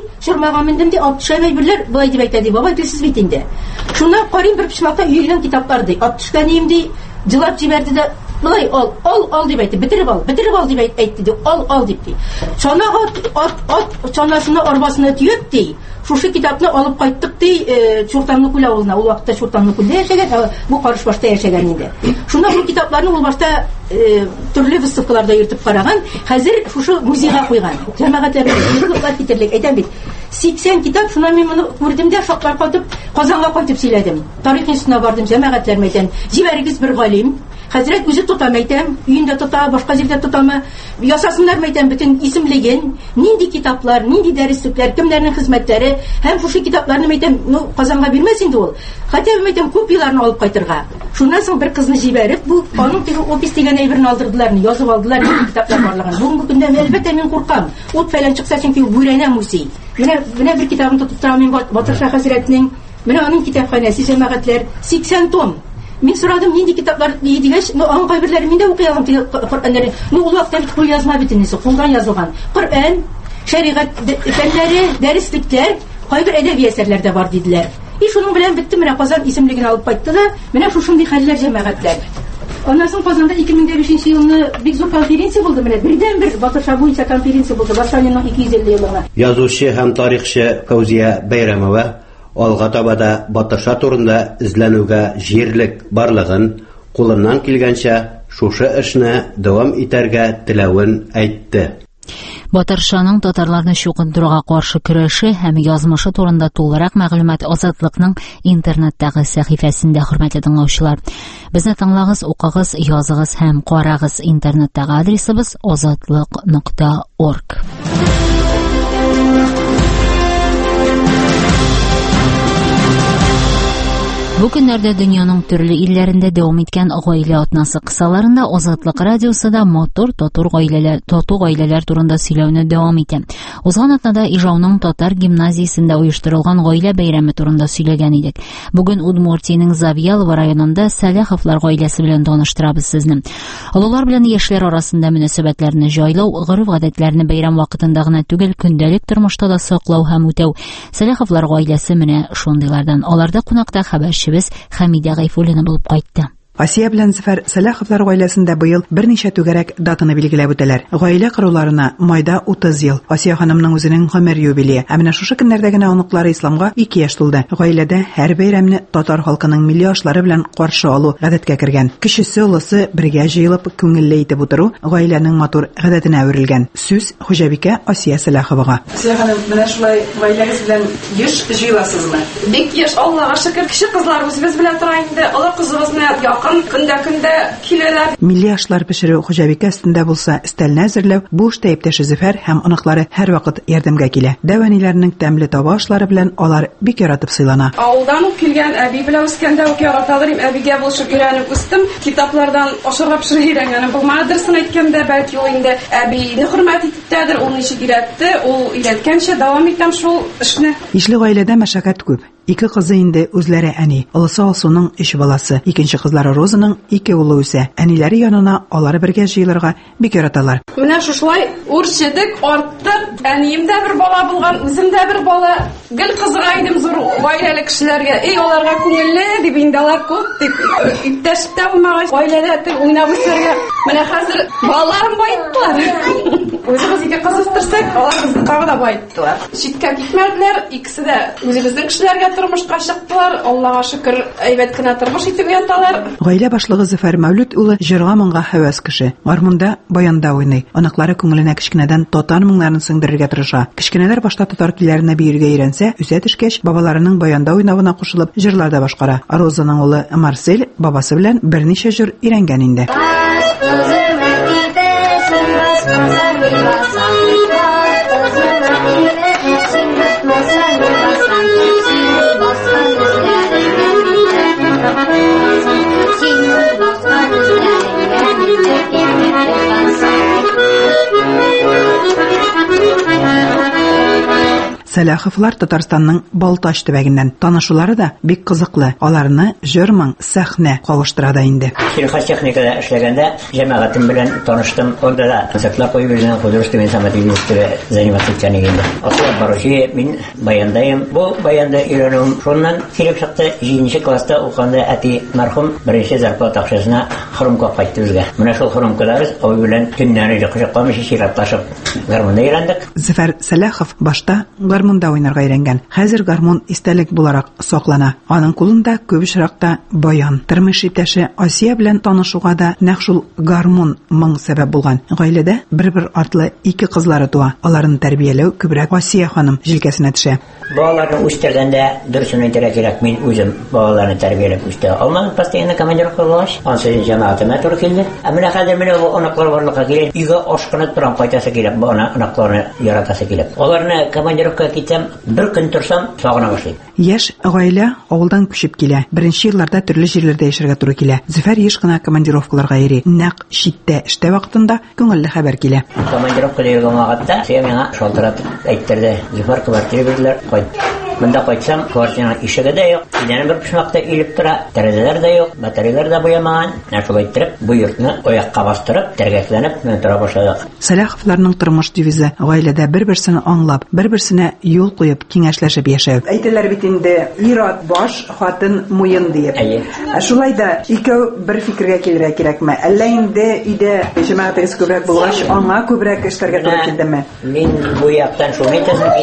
60 әйберләр булай дип әйтә ди, бабай телсез бит инде. Шуннан карыйм бер почмакта өйрәнгән китаплар ди. 60-та ним ди, җылап җибәрде дә, булай ал дип әйтте, битереп ал дип әйтте ди, ал дип ди. Чанага чанасына арбасына тиеп ди. Шушы китапны алып кайттык ди, Чуртанлы күл авылына. Ул вакытта Чуртанлы күлдә яшәгән, бу Карышбашта яшәгән инде. Шунда бу китапларны ул башта төрле выставкаларда йөртеп караган. Хәзер шушы музейга куйган. Җәмәгатьләр китерлек. Әйтәм бит, 80 китап, шуннан мин моны күрдем дә шаклар кайтып, Казанга кайтып сөйләдем. Тарих институтына бардым, җәмәгатьләр мәйтән. Җибәрегез бер галим. Хәзрәт үзе тота мәйтәм, өендә тота, башка җирдә тотамы? Ясасыннар мәйтәм бөтен исемлеген, нинди китаплар, нинди дәреслекләр, кемнәрнең хезмәтләре, һәм шушы китапларны мәйтәм, Казанга бирмәс инде ул. Хәтта мәйтәм копияларын алып кайтырга. Шуннан соң бер кызны җибәреп, бу аның опис дигән әйберне алдырдылар, язып алдылар, китаплар барлыгын. Бүгенге көндә әлбәттә мин куркам. Ут фәлән чыкса, чөнки бүрәнә музей. Менә бер китабын тотып торам мин Батыр Шаһ хәзрәтнең, менә аның китапханәсе, җәмәгатьләр 80 том. Мин сорадым, нинди китаплар дигәч, аның кайберләре миндә укый алам Коръәннәрне. Ул вакытта бит кул язма бит инде, кулдан язылган. Коръән, шәригать фәннәре, дәреслектәр, кайбер әдәби әсәрләр дә бар диделәр. Шуның белән битте, менә Казан исемлеген алып кайтты да, менә шушындый хәлләр җәмәгатьләр. Аннан соң Казанда 2005 елны бик зур конференция булды, менә бердән-бер Батыр Шаһ буенча конференция булды, Барсаниның 250 елына. Язучы һәм тарихчы Фәүзия Бәйрәмова алга табада Батыр Шаһ турында эзләнүгә җирлек барлыгын, кулыннан килгәнчә шушы эшне дәвам итәргә теләвен әйтте. Батыр Шаһның татарларны чукындыруга каршы көрәше һәм язмышы турында тулырак мәгълүмат Азатлыкның интернеттагы сәхифәсендә, хөрмәтле тыңлаучылар. Безне тыңлагыз, укыгыз, языгыз һәм карагыз. Интернеттагы адресыбыз azatlyk.org. Бу көннәрдә дөньяның төрле илләрендә дәвам иткән гаилә атнасы кысаларында Азатлык радиосы да матур тату гаиләләр турында сөйләүне дәвам итә. Узган атнада Ижауның татар гимназиясендә оештырылган гаилә бәйрәме турында сөйләгән идек. Бүген Удмуртиянең Завьялова районында Сәләховлар гаиләсе белән таныштырабыз сезне. Олылар белән яшьләр арасында мөнәсәбәтләрне җайлау, гореф-гадәтләрне бәйрәм вакытында гына түгел, көндәлек тормышта да саклау һәм үтәү. Сәләховлар гаиләсе менә шундыйлардан. Аларда кунакта хәбәрчебез Хәмидә Гайфуллина булып кайтты. Асия белән Зөфәр Сәләховлар гаиләсендә быел берничә түгәрәк датаны билгеләп үтәләр. Гаилә коруларына майда 30 ел. Асия ханымның үзенең гомер юбилее. Ә менә шушы көннәрдә генә оныклары исламга 2 яшь тулды. Гаиләдә һәр бәйрәмне татар халкының милли ашлары белән каршы алу гадәткә кергән. Кечесе, улысы бергә җыелып күңелле итеп утыру гаиләнең матур гадәтенә әверелгән. Сүз Хуҗабикә Асия Сәләховага. Асия ханым, менә шулай гаиләгез белән еш җыеласызмы? Бик еш, Аллага шөкер, кече кызлар үзебез белән тора инде. Алар кызыбызны көндә киләләр. Милли ашлар пешерү Хуҗабикә өстендә булса, өстәлне әзерләү бу эштә иптәше Зөфәр һәм оныклары һәр вакыт ярдәмгә килә. Дәваниләрнең тәмле таба ашлары белән алар бик яратып сыйлана. Авылдан ук килгән әби белән үскәндә ук яраталар. Әбигә булышып өйрәнеп үстем. Китаплардан ашарга пешерә өйрәнгәнем булмады. Дөресен әйткәндә, бәлки ул инде әбине хөрмәт итәдер, ул ничек өйрәтте, ул өйрәткәнчә дәвам итәм шул эшне. Ишле гаиләдә мәшәкать күп. 2 кызы инде үзләре әни. Олысы Алсуның 3 баласы. Икенче кызлары Розаның 2 улы үсә. Әниләре янына алар бергә җыелырга бик яраталар. Менә шулай үрчедек, арттык. Әнием дә бер бала булган, үзем дә бер бала. Гел кызыга идем зур гаиләле кешеләргә. Аларга күңелле дип инде алар күп дип иптәш тә булмагач, гаиләдә уйнап үсәргә. Менә хәзер балаларым байттылар. Үзебез 2 кыз үстерсәк, алар кызыкка да байттылар. Читкә китмәделәр, икесе дә үзебезнең кешеләргә тормышка чыктылар. Аллага шөкер, әйбәт кенә тормыш итеп яталар. Гаилә башлыгы Зөфәр Мәүлүд улы җырга моңга һәвәс кеше. Гармунда, баянда уйный. Аныклары күңеленә кичкенәдән татар моңнарын сеңдерергә тырыша. Кичкенәләр башта татар телләренә биергә өйрәнсә, үсә төшкәч бабаларының баянда уйнавына кушылып җырлар да башкара. Розаның улы Марсель бабасы белән берничә җыр өйрәнгән инде. Сәләховлар Татарстанның Балтач төбәгеннән. Танышулары да бик кызыклы. Аларны җырмың сәхнә кавыштыра да инде. Сельхозтехникада эшләгәндә җәмәгатем белән таныштым. Онда да концертлар куеп үзенең художественный самодеятельностью заниматься икәнлеген. Асыл баручы мин баяндайым. Бу баянда өйрәнүем шуннан килеп чыкты. 7нче класста укганда әти мәрхүм беренче зарплата акчасына хөрүмкә кайтты үзгә. Менә шул хөрүмкәләр ой белән төннәре җыкышыкламыш чиратлашып гармунда өйрәндек. Зөфәр Сәләхов башта гармунда уйнарга өйрәнгән. Хәзер гармун истәлек буларак саклана. Аның кулында күп очракта баян. Тормыш иптәше Асия белән танышуга да нәкъ шул гармун моң сәбәп булган. Гаиләдә бер артлы 2 кызлары туа. Аларны тәрбияләү күбрәк Асия ханым җилкәсенә төшә. Балаларны үстергәндә дөресен әйтергә кирәк. Мин үзем балаларны тәрбияләп үстә алмадым. Постоянно командировка булгач, ансы җәмәгатемә туры килде. Менә хәзер менә бу анаклар барлыкка килә. Өйгә ашкынып торам, кайтасы килеп, бу анакларны яратасы килеп. Аларны командировка китсәм, бер көн торсам, сагына башлыйм. Яшь гаилә авылдан күчеп килә. Беренче елларда төрле җирләрдә яшәргә туры килә. Зөфәр еш кына командировкаларга йөри. Нәкъ читтә эштә вакытында күңелле хәбәр килә. Командировкада йөргән вакытта миңа шалтыратып әйттерде. Зөфәр квартира бирделәр, кайт. Монда кайтсам, квартираның ишеге дә юк, идәне бер почмакта илеп тора, тәрәзәләр дә юк, батареялар да буямаган. Шулай итеп, бу йортны аякка бастырып, тәргәкләнеп, тора башладык. Сәләховларның тормыш девизы гаиләдә бер-берсен аңлап, бер-берсенә юл куеп, киңәшләшеп яшәү. Әйтәләр бит инде, ир-ат баш, хатын муен диеп. Шулай да икәү бер фикергә килергә кирәкме? Әллә инде өйдә җәмәгатегез күбрәк булгач, аңа күбрәк эшләргә туры килдеме? Мин бу яктан шуны әйтәм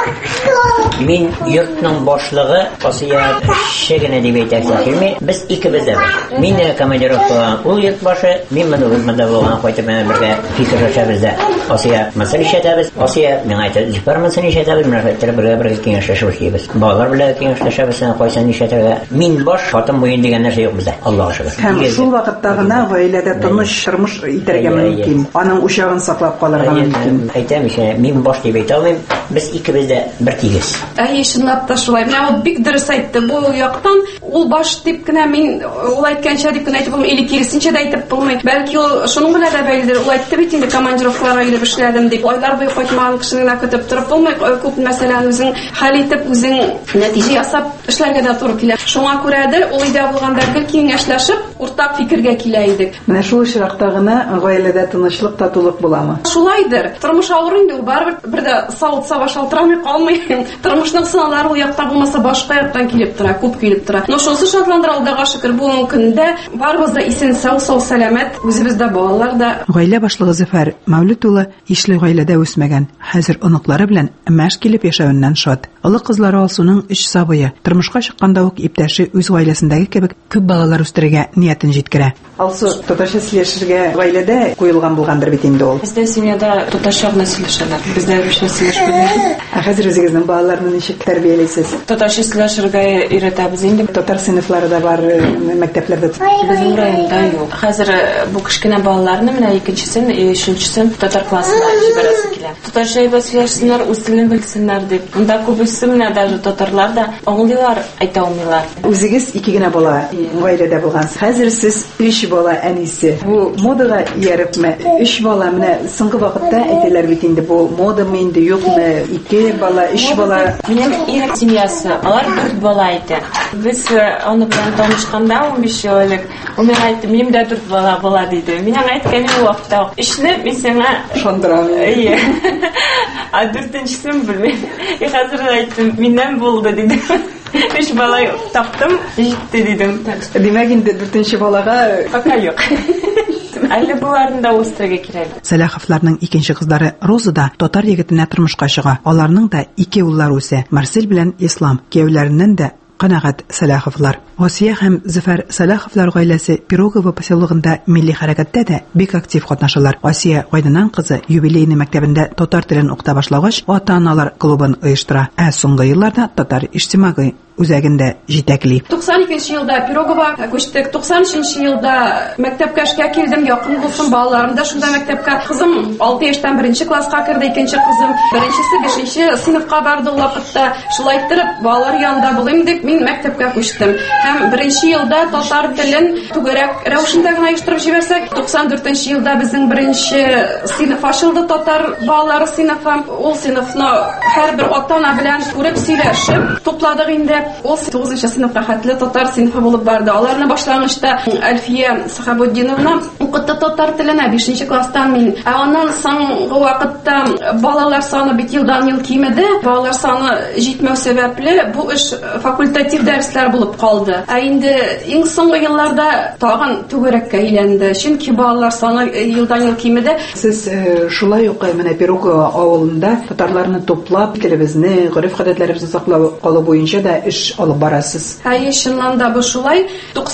килә. Мин йортның башлыгы Асия шегенә дип әйтәсем, без икебез дә. Мин командировка ул йорт башы, мин монда булган кайтып бергә фикерләшәбез дә. Асия мәсәле ишәтәбез. Асия миңа әйтә, "Җибәр мәсәле ишәтәбез, менә бергә киңәшләшеп эшлибез." Балалар белән киңәшләшәбез, кайсын ишәтергә. Мин баш, хатын муен дигән нәрсә юк бездә. Аллаһка шөкер. Һәм шул вакытта гына гаиләдә тыныч тормыш итәргә мөмкин. Аның учагын саклап калырга мөмкин. Әйтәм, мин баш дип әйтә алмыйм. Без икебез дә бер тигез. Чынлап та шулай. Менә ул бик дөрес әйтте. Бу яктан ул баш дип кенә мин ул әйткәнчә дип кенә әйтеп булмый, или киресенчә дә әйтеп булмый. Бәлки ул шуның белән дә бәйледер. Ул әйтте бит инде командировкаларга йөреп эшләдем дип. Айлар буе кайтмаган кешене дә көтеп торып булмый. Күп мәсьәләне үзең хәл итеп, үзең нәтиҗә ясап эшләргә дә туры килә. Шуңа күрәдер ул өйдә булганда бер киңәшләшеп, уртак фикергә килә идек. Менә шул очракта гына гаиләдә тынычлык, татулык буламы? Шулайдыр. Тормыш авыр инде, ул барыбер бер дә савыт саба шалтырамый калмый. Тормышның сынаулары ул якта булмаса башка яктан килеп тора, күп килеп тора. Но шунысы шатландыра, Аллаһка шөкер, бу көндә барыбыз да исән сау, сәламәт, үзебез дә, балалар да. Гаилә башлыгы Зөфәр Мәүлид улы ишле гаиләдә үсмәгән. Хәзер оныклары белән мәш килеп яшәвеннән шат. Олы кызлары Алсуның 3 сабые. Тормышка чыкканда ук иптәше үз гаиләсендәге кебек күп балалар үстерергә ниятен җиткерә. Алсу татарча сөйләшергә гаиләдә куелган булгандыр бит инде ул. Бездә семьяда татарча гына сөйләшәләр. Бездә русча сөйләшмәләр. Хәзер үзегезнең балаларны ничек тәрбияләйсез? Татарча сөйләшергә өйрәтәбез инде. Татар сыйныфлары да бар мәктәпләрдә. Безнең районда юк. Хәзер бу кичкенә балаларны менә 2-сен, 3-сен татар классына җибәрәсе килә. Татарча сөйләшсеннәр, үз телен белсеннәр дип. Монда күбесе менә даже татарлар да аңлыйлар, әйтә алмыйлар. Үзегез 2 генә бала гаиләдә булгансыз. Хәзер сез 3 бала әнисе. Бу модага иярепме? 3 бала менә соңгы вакытта әйтәләр бит инде бу модамы инде юкмы? 2 бала, 3 бала. Минем ир семьясы, алар 4 бала икән. Без аны белән танышканда 15 ел элек, ул миңа әйтте, минем дә 4 бала була диде. Мин аңа әйткәнем ул вакытта, "Эшне мин сиңа шандырам." Әйе. 4-сен белмим. Хәзер әйттем, миннән булды диде. 3 бала таптым, җитте дидем. Димәк инде 4нче балага пока юк. Әле буларны да үстерергә кирәк. Сәләховларның икенче кызлары Роза да татар егетенә тормышка чыга. Аларның да 2 уллары үсә. Марсель белән Ислам. Кияүләреннән дә канәгать Сәләховлар. Асия һәм Зөфәр Сәләховлар гаиләсе Пирогово поселогында милли хәрәкәттә дә бик актив катнашалар. Асия Гайнанан кызы юбилейный мәктәбендә татар телен укыта башлагач, ата-аналар клубын оештыра. Соңгы елларда татар иҗтимагый үзәгендә җитәкли. 92 елда Пирогова күчтек, 93 елда мәктәпкә эшкә килдем, якын булсын балаларым да шунда мәктәпкә. Кызым 6 яшьтән 1-нче класска керде, икенче кызым 1-нчесе 5-нче сыйныфка барды ул вакытта. Шулай итеп балалар янында булыйм дип мин мәктәпкә күчтем. Һәм 1-нче елда татар телен түгәрәк рәвешендә генә оештырып җибәрсәк, 94 елда безнең 1-нче сыйныф ачылды, татар балалары сыйныфы. Ул сыйныфны һәрбер ата-ана белән күреп сөйләшеп тупладык инде. Ул 9-нчы сыйныфка хәтле татар сыйныфы булып барды. Аларны башлангычта Әлфия Сахабуддиновна укытты татар теленә 5-нче класстан мин. Аннан соңгы вакытта балалар саны бит елдан-ел кимеде. Балалар саны җитмәү сәбәпле бу эш факультатив дәресләр булып калды. Инде иң соңгы елларда тагын түгәрәккә әйләнде. Чөнки балалар саны елдан-ел кимеде. Сез шулай ук менә Пирогова авылында татарларны туплап, телебезне, гореф-гадәтләребезне саклап калу буенча да эш алып барасыз. Чыннан да бу шулай.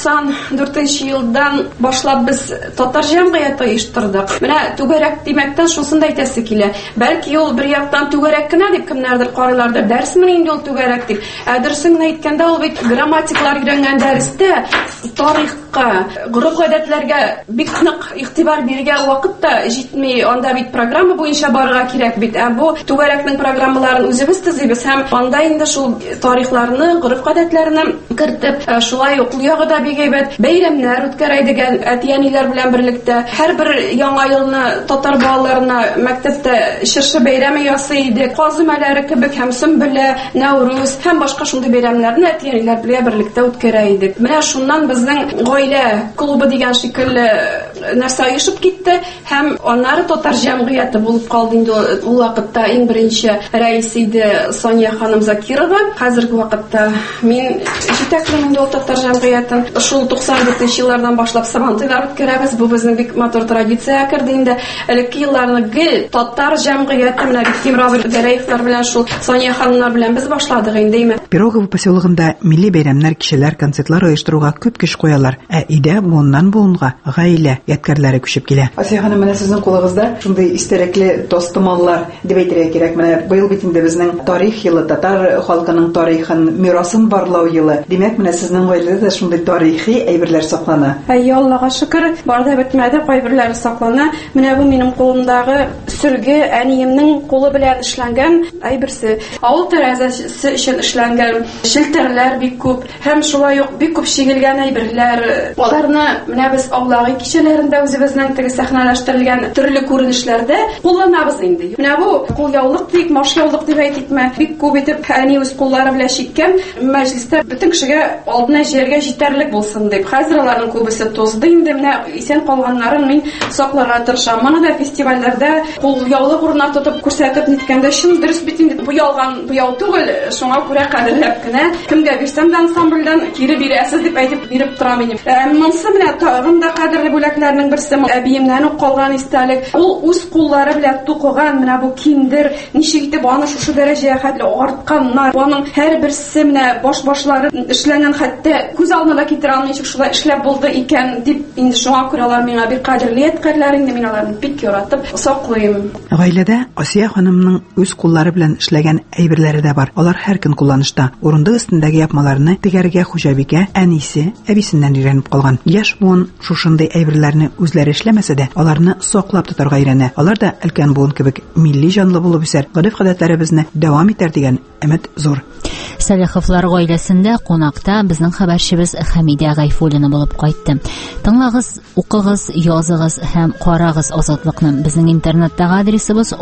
94 елдан башлап без татар җәмгыяте оештырдык. Менә түгәрәк димәктән шусын да әйтәсе килә. Бәлки ул бер яктан түгәрәк кенә дип кемнәрдер карыйлардыр. Дәресме инде ул түгәрәк дип. Дөресен әйткәндә ул бит грамматиклар өйрәнгән дәрестә тарихка, гореф-гадәтләргә бик нык игътибар бирергә вакыт та җитми. Анда бит программа буенча барырга кирәк бит. Бу түгәрәкнең программаларын үзебез төзибез һәм анда инде шул тарихларны, гореф-гадәтләрне кертеп, шулай ук ягы да бик әйбәт бәйрәмнәр үткәрә идек әтиәниләр белән берлектә. Һәрбер яңа елны татар балаларына мәктәптә чыршы бәйрәме ясый идек. Казымәләре кебек һәм Сөмбелә, Нәүрүз һәм башка шундый бәйрәмнәрне әтиәниләр белән берлектә үткәрә идек. Менә шуннан безнең гаилә клубы дигән шикелле нәрсә оешып китте һәм аннары татар җәмгыяте булып калды инде ул вакытта. Иң беренче рәис иде Соня ханым Закирова. Хәзерге вакытта мин җитәклим инде ул татар җәмгыятен. Шул 94 еллардан башлап сабантуйлар үткәрәбез. Бу безнең бик матур традиция керде инде. Элекке елларны гел татар җәмгыяте менә Тимров Гәрәевләр белән шул Соня ханымнар белән без башладык инде. Пирогова поселогында милли бәйрәмнәр, кичәләр, концертлар оештыруга күп көч куялар. Өйдә буыннан-буынга гаилә ядкәрләре күчеп килә. Асия ханым, менә сезнең кулыгызда шундый истәлекле тостымаллар дип әйтергә кирәк. Менә быел бит инде безнең тарих елы, татар халкының тарихын, мирасын барлау елы. Димәк, менә сезнең гаиләдә дә шундый тарихи әйберләр саклана. Аллага шөкер, барда бетмәде, кайберләре саклана. Менә бу минем кулымдагы сөлге әниемнең кулы белән эшләнгән әйберсе. Авыл тәрәзәсе өчен эшләнгән шелтәрләр бик күп һәм шулай ук бик күп чигелгән әйберләр. Аларны менә без авлагы кичәләрендә үзебезнең теге сәхнәләштерелгән төрле күренешләрдә кулланабыз инде. Менә бу кулъяулык дип, машъяулык дип әйтмә. Бик күп итеп әни үз куллары белән чиккән, мәҗлестә бөтен кешегә алдына җиргә җитәрлек булсын дип. Хәзер аларның күбесе тузды инде. Менә исән калганнарын мин сакларга тырышам. Моны да фестивальләрдә кулъяулык урынына тотып күрсәтеп ниткәндә чын дөрес бит инде. Бу ялган, бу яу түгел. Шуңа күрә кадерләп кенә кемгә бирсәм дә ансамбльдән кире бирәсез дип әйтеп биреп торам инде. Монсы менә тагын да кадерле бүләкләрнең берсе әбиемнән үк калган истәлек. Ул үз куллары белән тукыган менә бу киндер, ничек итеп аны шушы дәрәҗәгә хәтле артканнар. Аның һәрберсе менә баш-башлары эшләнгән, хәтта күз алдына китерә алмый ничек шулай эшләп булды икән дип инде шуңа күрә алар миңа бик кадерле яткәрләр инде. Мин аларны бик яратып саклыйм. Гаиләдә Асия ханымның үз куллары белән эшләгән әйберләре дә бар. Алар һәр көн кулланышта. Урындык өстендәге япмаларны тегәргә хуҗабикә, әнисе, әбисеннән өйрәнеп калган. Яшь буын шушындый әйберләрне үзләре эшләмәсә дә, аларны саклап тотарга өйрәнә. Алар да өлкән буын кебек милли җанлы булып үсәр. Гадәт-гадәтләребезне дәвам итәр дигән өмет зур. Сәлиховлар гаиләсендә кунакта безнең хәбәрчебез Хәмидә Гайфуллина булып кайтты. Тыңлагыз, укыгыз, языгыз һәм карагыз Азатлыкны. Безнең интернеттагы адресыбыз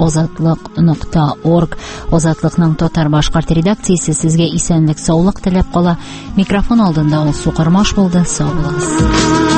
azatlyk.org. Азатлыкның татар-башкорт редакциясе сезгә исәнлек, саулык теләп кала. Микрофон алдында ул Сукырмаш булды. Сау булыгыз.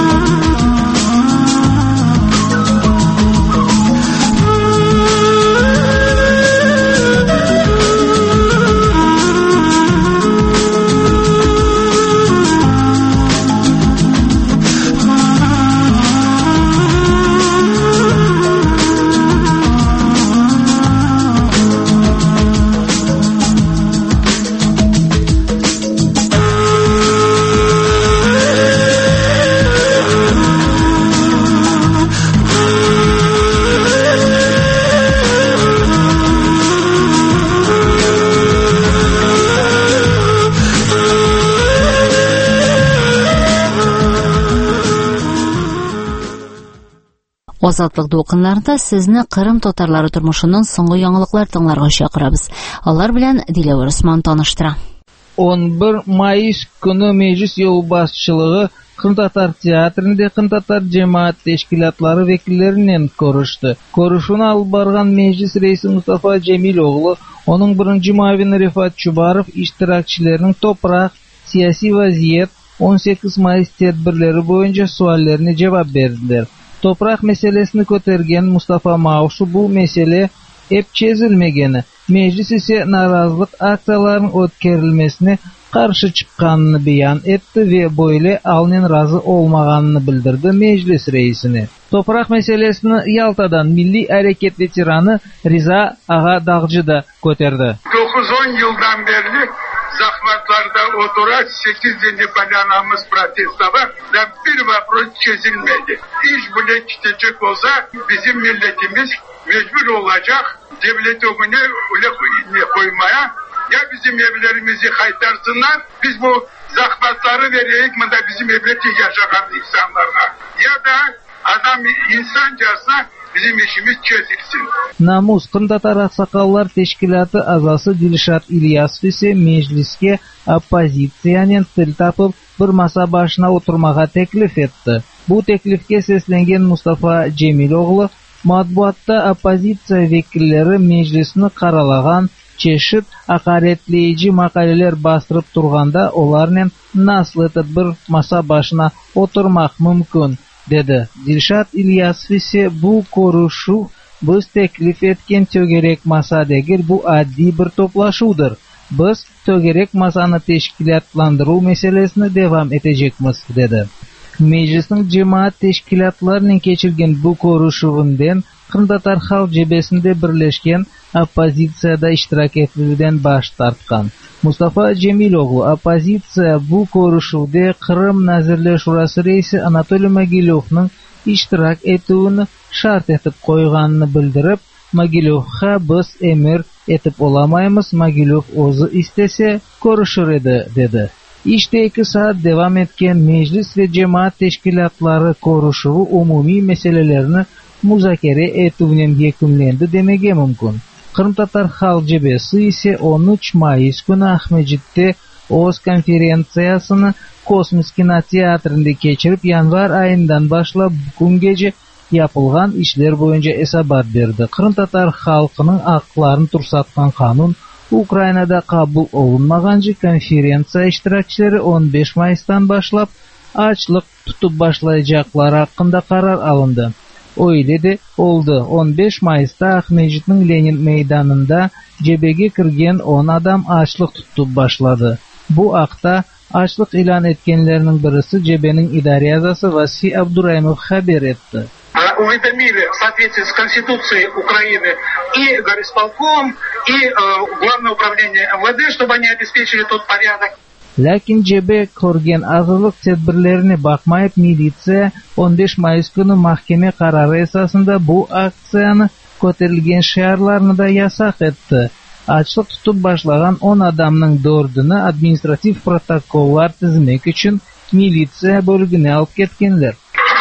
Азатлык дулкыннарында сезне Кырым татарлары тормышының соңгы яңалыклар тыңларга чакырабыз. Алар белән Диләвер Усман таныштыра. 11 Mayıs көне Meclis yolu başçılığı Kırım Tatar Teatrında Kırım Tatar Cemaat Teşkilatları vekillerinden görüştü. Görüşünü alıp bargan Meclis Reisi Mustafa Cemiloğlu, onun birinci muavini Rifat Çubarov iştirakçilerinin toprak, siyasi vaziyet, 18 Mayıs tedbirleri boyunca suallerine cevap verdiler. Toprak meselesini kötergen Mustafa Mavşu bu mesele hep çözülmegeni, meclis ise narazılık aksiyalarının ötkerilmesine karşı çıkanını beyan etti ve böyle alının razı olmaganını bildirdi meclis reisine. Toprak meselesini Yalta'dan Milli Hareket veteranı Riza Ağa Dağcı da köterdi. 9-10 yıldan beri zahmetlarda oturan 8. planımız protesto var ve bir vapur çözülmedi. İş bile gidecek olsa bizim milletimiz mecbur olacak devlet önüne koymaya. Ya bizim evlerimizi kaytarsınlar, biz bu zahmetleri vereyik mi de bizim evleti yaşayan insanlarına. Ya da adam insancasına bizim işimiz çözülsün. Namus Kırım Tatar Aksakallar Teşkilatı azası Dilşat İlyasov ise mecliske oppozitsiyanen til tapıp bir masa başına oturmağa teklif etti. Bu teklifke seslengen Mustafa Cemiloğlu, matbuatta oppozitsiya vekilleri meclisini karalagan çeşit hakaretleyici makaleler bastırıp turganda olarnen nasıl etip bir masa başına oturmak mümkün dedi. Dilşat İlyasov ise bu koruşu biz teklif etken tögerek masa değil, bu addi bir toplaşudur. Biz tögerek masanı teşkilatlandırı meselesini devam edecekmiz dedi. Meclisin cemaat teşkilatlarının geçirgen bu koruşuğundan Kırım Tatar Halk Cebesi'nde birleşken opozitsiyada iştirak etmeden baş tartkan. Mustafa Cemiloğlu, oppozitsiya bu koruşuvda Kırım Nazirler Şurası reisi Anatoly Mogilov'nun iştirak ettiğini şart etip koyganını bildirip, Mogilov'a biz emir etip olamayımız, Mogilov o'zi istese koruşur edi, dedi. İşte 2 saat devam etken meclis ve cemaat teşkilatları koruşuvu umumi meselelerini muzakere etuvnen yekünlendi demege mümkün. Kırım Tatar Halk Cebesi ise 13 Mayıs günü Ahmedcit'te Oğuz konferensiyasını Kosmos Kinoteatrında geçirip yanvar ayından başlap bugün gece yapılgan işler boyunca esabat verdi. Kırım Tatar halkının aklarını tursatkan kanun Ukrayna'da kabul olunmagancı konferensiya iştirakçileri 15 Mayıs'tan başlap açlık tutup başlayacakları hakkında karar alındı. Öyle de oldu. 15 Mayıs'ta Ahmedcit'in Lenin meydanında cebege kirgen 10 adam açlık tutup başladı. Bu akta açlık ilan etkenlerinin birisi cebenin idari azası Vasiy Abdurayimov haber etti. Уведомили в соответствии с Конституцией Украины и горисполком, и Главное управление МВД, чтобы они обеспечили тот порядок. Lakin cebe korgen azılık tedbirlerine bakmayıp militsiya 15 Mayıs günü mahkeme kararı esasında bu aksiyanı köterilgen şehirlerini da yasak etti. Açlık tutup başlayan 10 adamның 4'ünü administratif protokollar tizmek için militsiya bölgüne alıp ketkenler.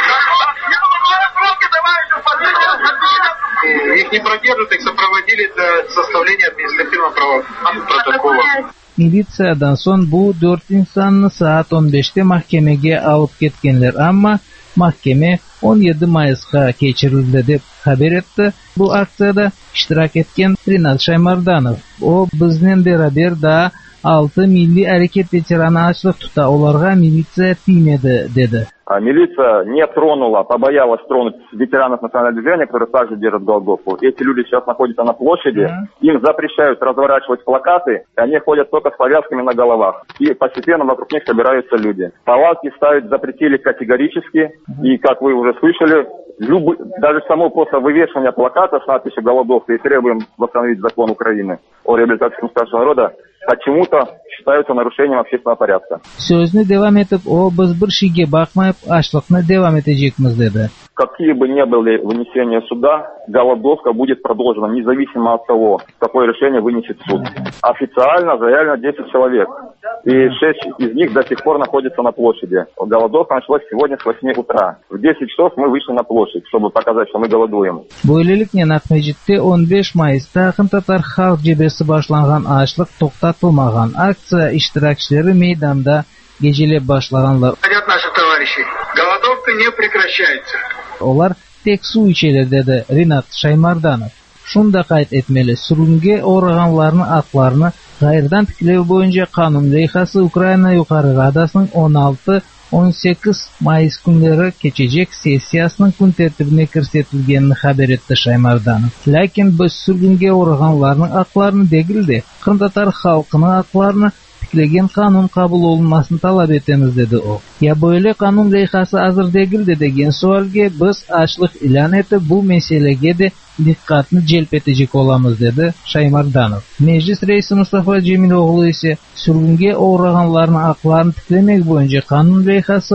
Их не продержат, их сопроводили до составления административного протокола. Militsiyadan son bu 4 insanını saat 15'te mahkemeye alıp ketkenler ama mahkeme 17 Mayıs'a geçirildi deb haber etti. Bu aksiyada iştirak etken Rinat Şaymardanov. O bizden beraber da 6 Milli Hareket veteranı açlık tuta, olarga militsiya тимеді, dedi. Милиция не тронула, побоялась тронуть ветеранов национального движения, которые также держат голодовку. Эти люди сейчас находятся на площади, им запрещают разворачивать плакаты, и они ходят только с повязками на головах. И постепенно вокруг них собираются люди. Палатки ставить запретили категорически, и, как вы уже слышали, даже само просто вывешивание плаката с надписью «Голодовка» и требуем восстановить закон Украины о реабилитации старшего народа, почему-то считаются нарушением общественного порядка. Sözünü devam edip o biz bir şeyge bakmayıp açlıkını devam edecekmiz dedi. Какие бы ни были вынесения суда, голодовка будет продолжена, независимо от того, какое решение вынесет суд. Официально заявлено 10 человек. и 6 из них до сих пор находятся на площади. Голодовка началась сегодня с 8 утра. В 10 часов мы вышли на площадь, чтобы показать, что мы голодуем. Böylelik Akmejit'te 15 Mayıs'ta Akın Tatar Halk Cebesi başlanğan açlıq toxtatılmagan. Aksiya iştirakçıları meydanda gecele başlaganlar. Наши товарищи, голодовка не прекращается. Onlar tek su içeler dedi Rinat Şaymardanov. Şunda qayd etmeli, sürgünge uğraganların aklarını gayırdan tiklev boyunca kanun leyhası Ukrayna Yukarı Radasının 16-18 Mayıs günleri keçecek sessiyasının kun tertibine kirsetilgenini haber etti Şaymardanov. Lakin biz sürgünge uğraganların aklarını degildi. Kırım Tatar halkının aklarını tiklegen kanun kabul olunmasını talep etemiz dedi o. Ya böyle kanun leyhası hazır degildi degen sualge biz açlık ilan etip bu meselege de dikkatini celp edecek olamız dedi Şaymardanov. Meclis reisi Mustafa Cemiloğlu ise sürgünge uğraganların aklarını tiklemek boyunca kanun leyhası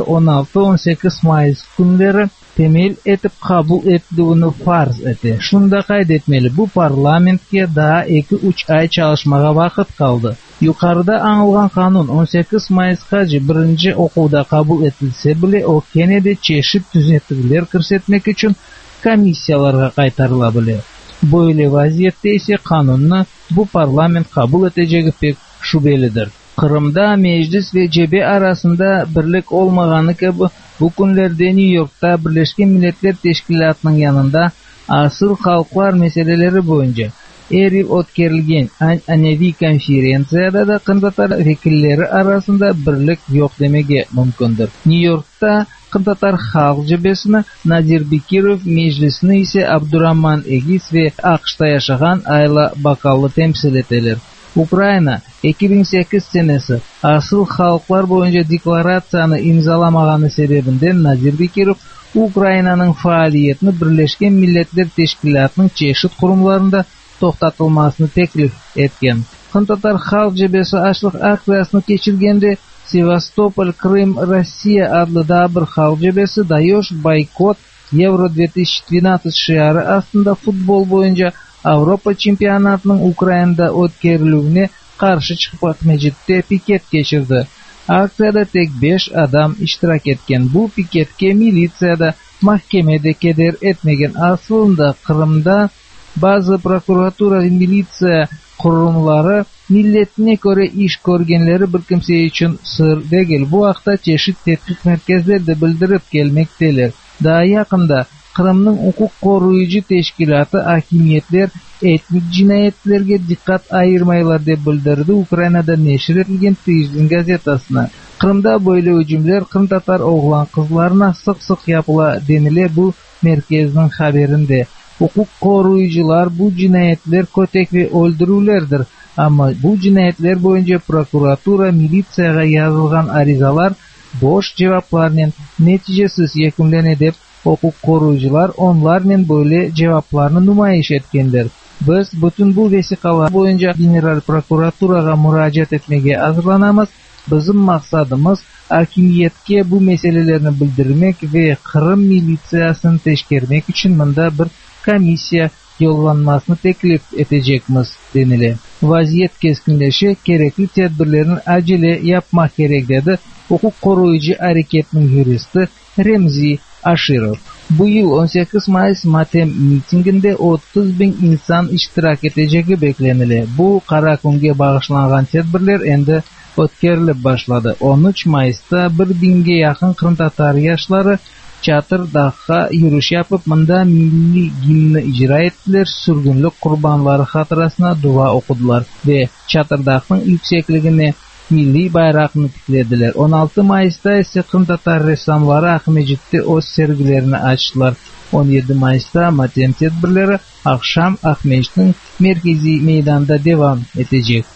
16-18 Mayıs günleri temel etip kabul ettiğini farz etti. Şunda kaydetmeli, bu parlamentke daha 2-3 ay çalışmaga vakit kaldı. Yukarıda anılgan kanun 18 Mayıs'kaçı birinci okuda kabul etilse bile o kenede çeşit düzentikler kirsetmek için komissiyalarga kaytarılabilir. Böyle vaziyette ise kanunu bu parlament kabul edeceği pek şüphelidir. Kırım'da meclis ve cebe arasında birlik olmaganı gibi bu günlerde New York'ta Birleşmiş Milletler Teşkilatı'nın yanında asıl halklar meseleleri boyunca eri ötkerilgen anevi konferensiyada da Kırım Tatar vekilleri arasında birlik yok demege mümkündür. New York'ta Kırım Tatar Halk Cebesi'ni Nadir Bekirov, meclisini ise Abdurrahman Egis ve AQSh'ta yaşayan Ayla Bakallı temsil edilir. Ukrayna 2008 senesi asıl halklar boyunca deklarasyonu imzalamaganı sebebinden Nadir Bekirov Ukrayna'nın faaliyetini Birleşmiş Milletler Teşkilatı'nın çeşit kurumlarında toxtatılmasını teklif etken. Kırım Tatar Halk Cebesi açlık aksiyasını geçirgende Sevastopol, Kırım, Rossiya adlı da bir halk cebesi Dayosh Boykot Euro 2012 şiarı aslında futbol boyunca Avrupa Çempionatının Ukrayna'da ötkeriligine karşı çıkıp Akmejit'te piket geçirdi. Aksiyada tek 5 adam iştirak etken. Bu piketke militsiyada mahkemede keder etmegen. Aslında Kırım'da bazı prokuratura ve militsiya kurumları milletine göre iş görgenleri bir kimse için sır değil. Bu haqda çeşit tetkik merkezleri de bildirip gelmekteler. Daha yakında Kırım'ın hukuk koruyucu teşkilatı hakimiyetler etnik cinayetlerge dikkat ayırmaylar diye bildirdi Ukrayna'da neşir edilgen Tijin gazetasına. Kırım'da böyle hücumlar Kırım Tatar oğlan kızlarına sık sık yapıla denile bu merkezin haberinde. Hukuk koruyucular bu cinayetler kötek ve öldürülerdir. Ama bu cinayetler boyunca prokuratura, militsiyaya yazılgan arizalar boş cevaplarının neticesiz yekunlen edip hukuk koruyucular onlarla böyle cevaplarını nümayiş etkenler. Biz bütün bu vesikalar boyunca General Prokuraturaga müracaat etmeye hazırlanamız. Bizim maksadımız hakimiyetke bu meselelerini bildirmek ve Kırım militsiyasını teşkermek için bunda bir komissiya yollanmasını teklif edecekmiz denile. Vaziyet keskinleşe gerekli tedbirlerini acele yapmak gerek dedi hukuk koruyucu hareketinin juristi Remzi Ashirov. Bu yıl 18 Mayıs Matem mitinginde 30.000 insan iştirak edeceği beklenili. Bu Karakunge bağışlanan tedbirler endi ötkerilip başladı. 13 Mayıs'ta 1.000'ge yakın Kırım Tatar yaşları Çatırdağ'a yürüyüş yapıp mında milli gimni icra ettiler, sürgünlük kurbanları hatırasına dua okudular ve Çatırdağ'ın yüksekliğine milli bayrağını tiklediler. 16 Mayıs'ta ise Kırım Tatar ressamları Akmejit'te öz sergilerini açtılar. 17 Mayıs'ta matem tedbirleri akşam Akmejit'in merkezi meydanda devam edecek.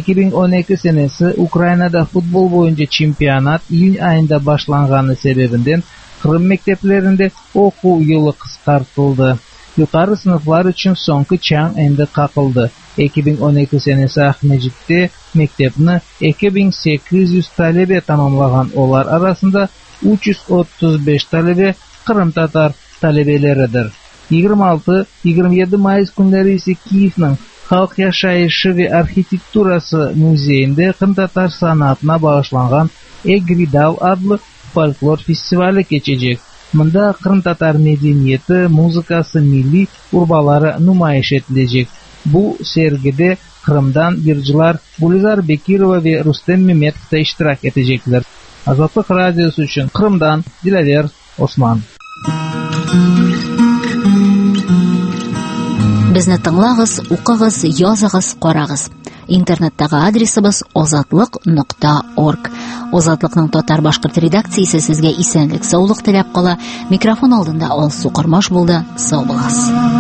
2012 senesi Ukrayna'da futbol boyunca çempionat iyun ayında başlanğanı sebebinden Kırım mekteplerinde oku yılı kıskartıldı. Yukarı sınıflar için sonki çağ endi kakıldı. 2012 senesi Akmejit'te mektepni 2800 talebe tamamlagan. Olar arasında 335 talebe Kırım Tatar talebeleridir. 26-27 Mayıs günleri ise Kiyev'nin Халык яшайышы ve архитектурасы музейінде кырым-татар санатына багышланган Эгридал адлы фольклор фестивале кечecek. Мында кырым-татар меденияты, музыкасы, милли урбалары нумайыш этиlecek. Бу сергиде Кырымдан йырчылар Гулизар Бекирова ve Рустем Меметов да иштирак этecekler. Азаттык радиосы үчүн Кырымдан Дилавер Осман. Безне тыңлагыз, укыгыз, языгыз, карагыз. Интернеттагы адресыбыз озатлык.орг. Озатлыкның татар-башкорт редакциясе сезгә исәнлек, саулык теләп кала. Микрофон алдында Алсу Кармаш булды. Сау булыгыз.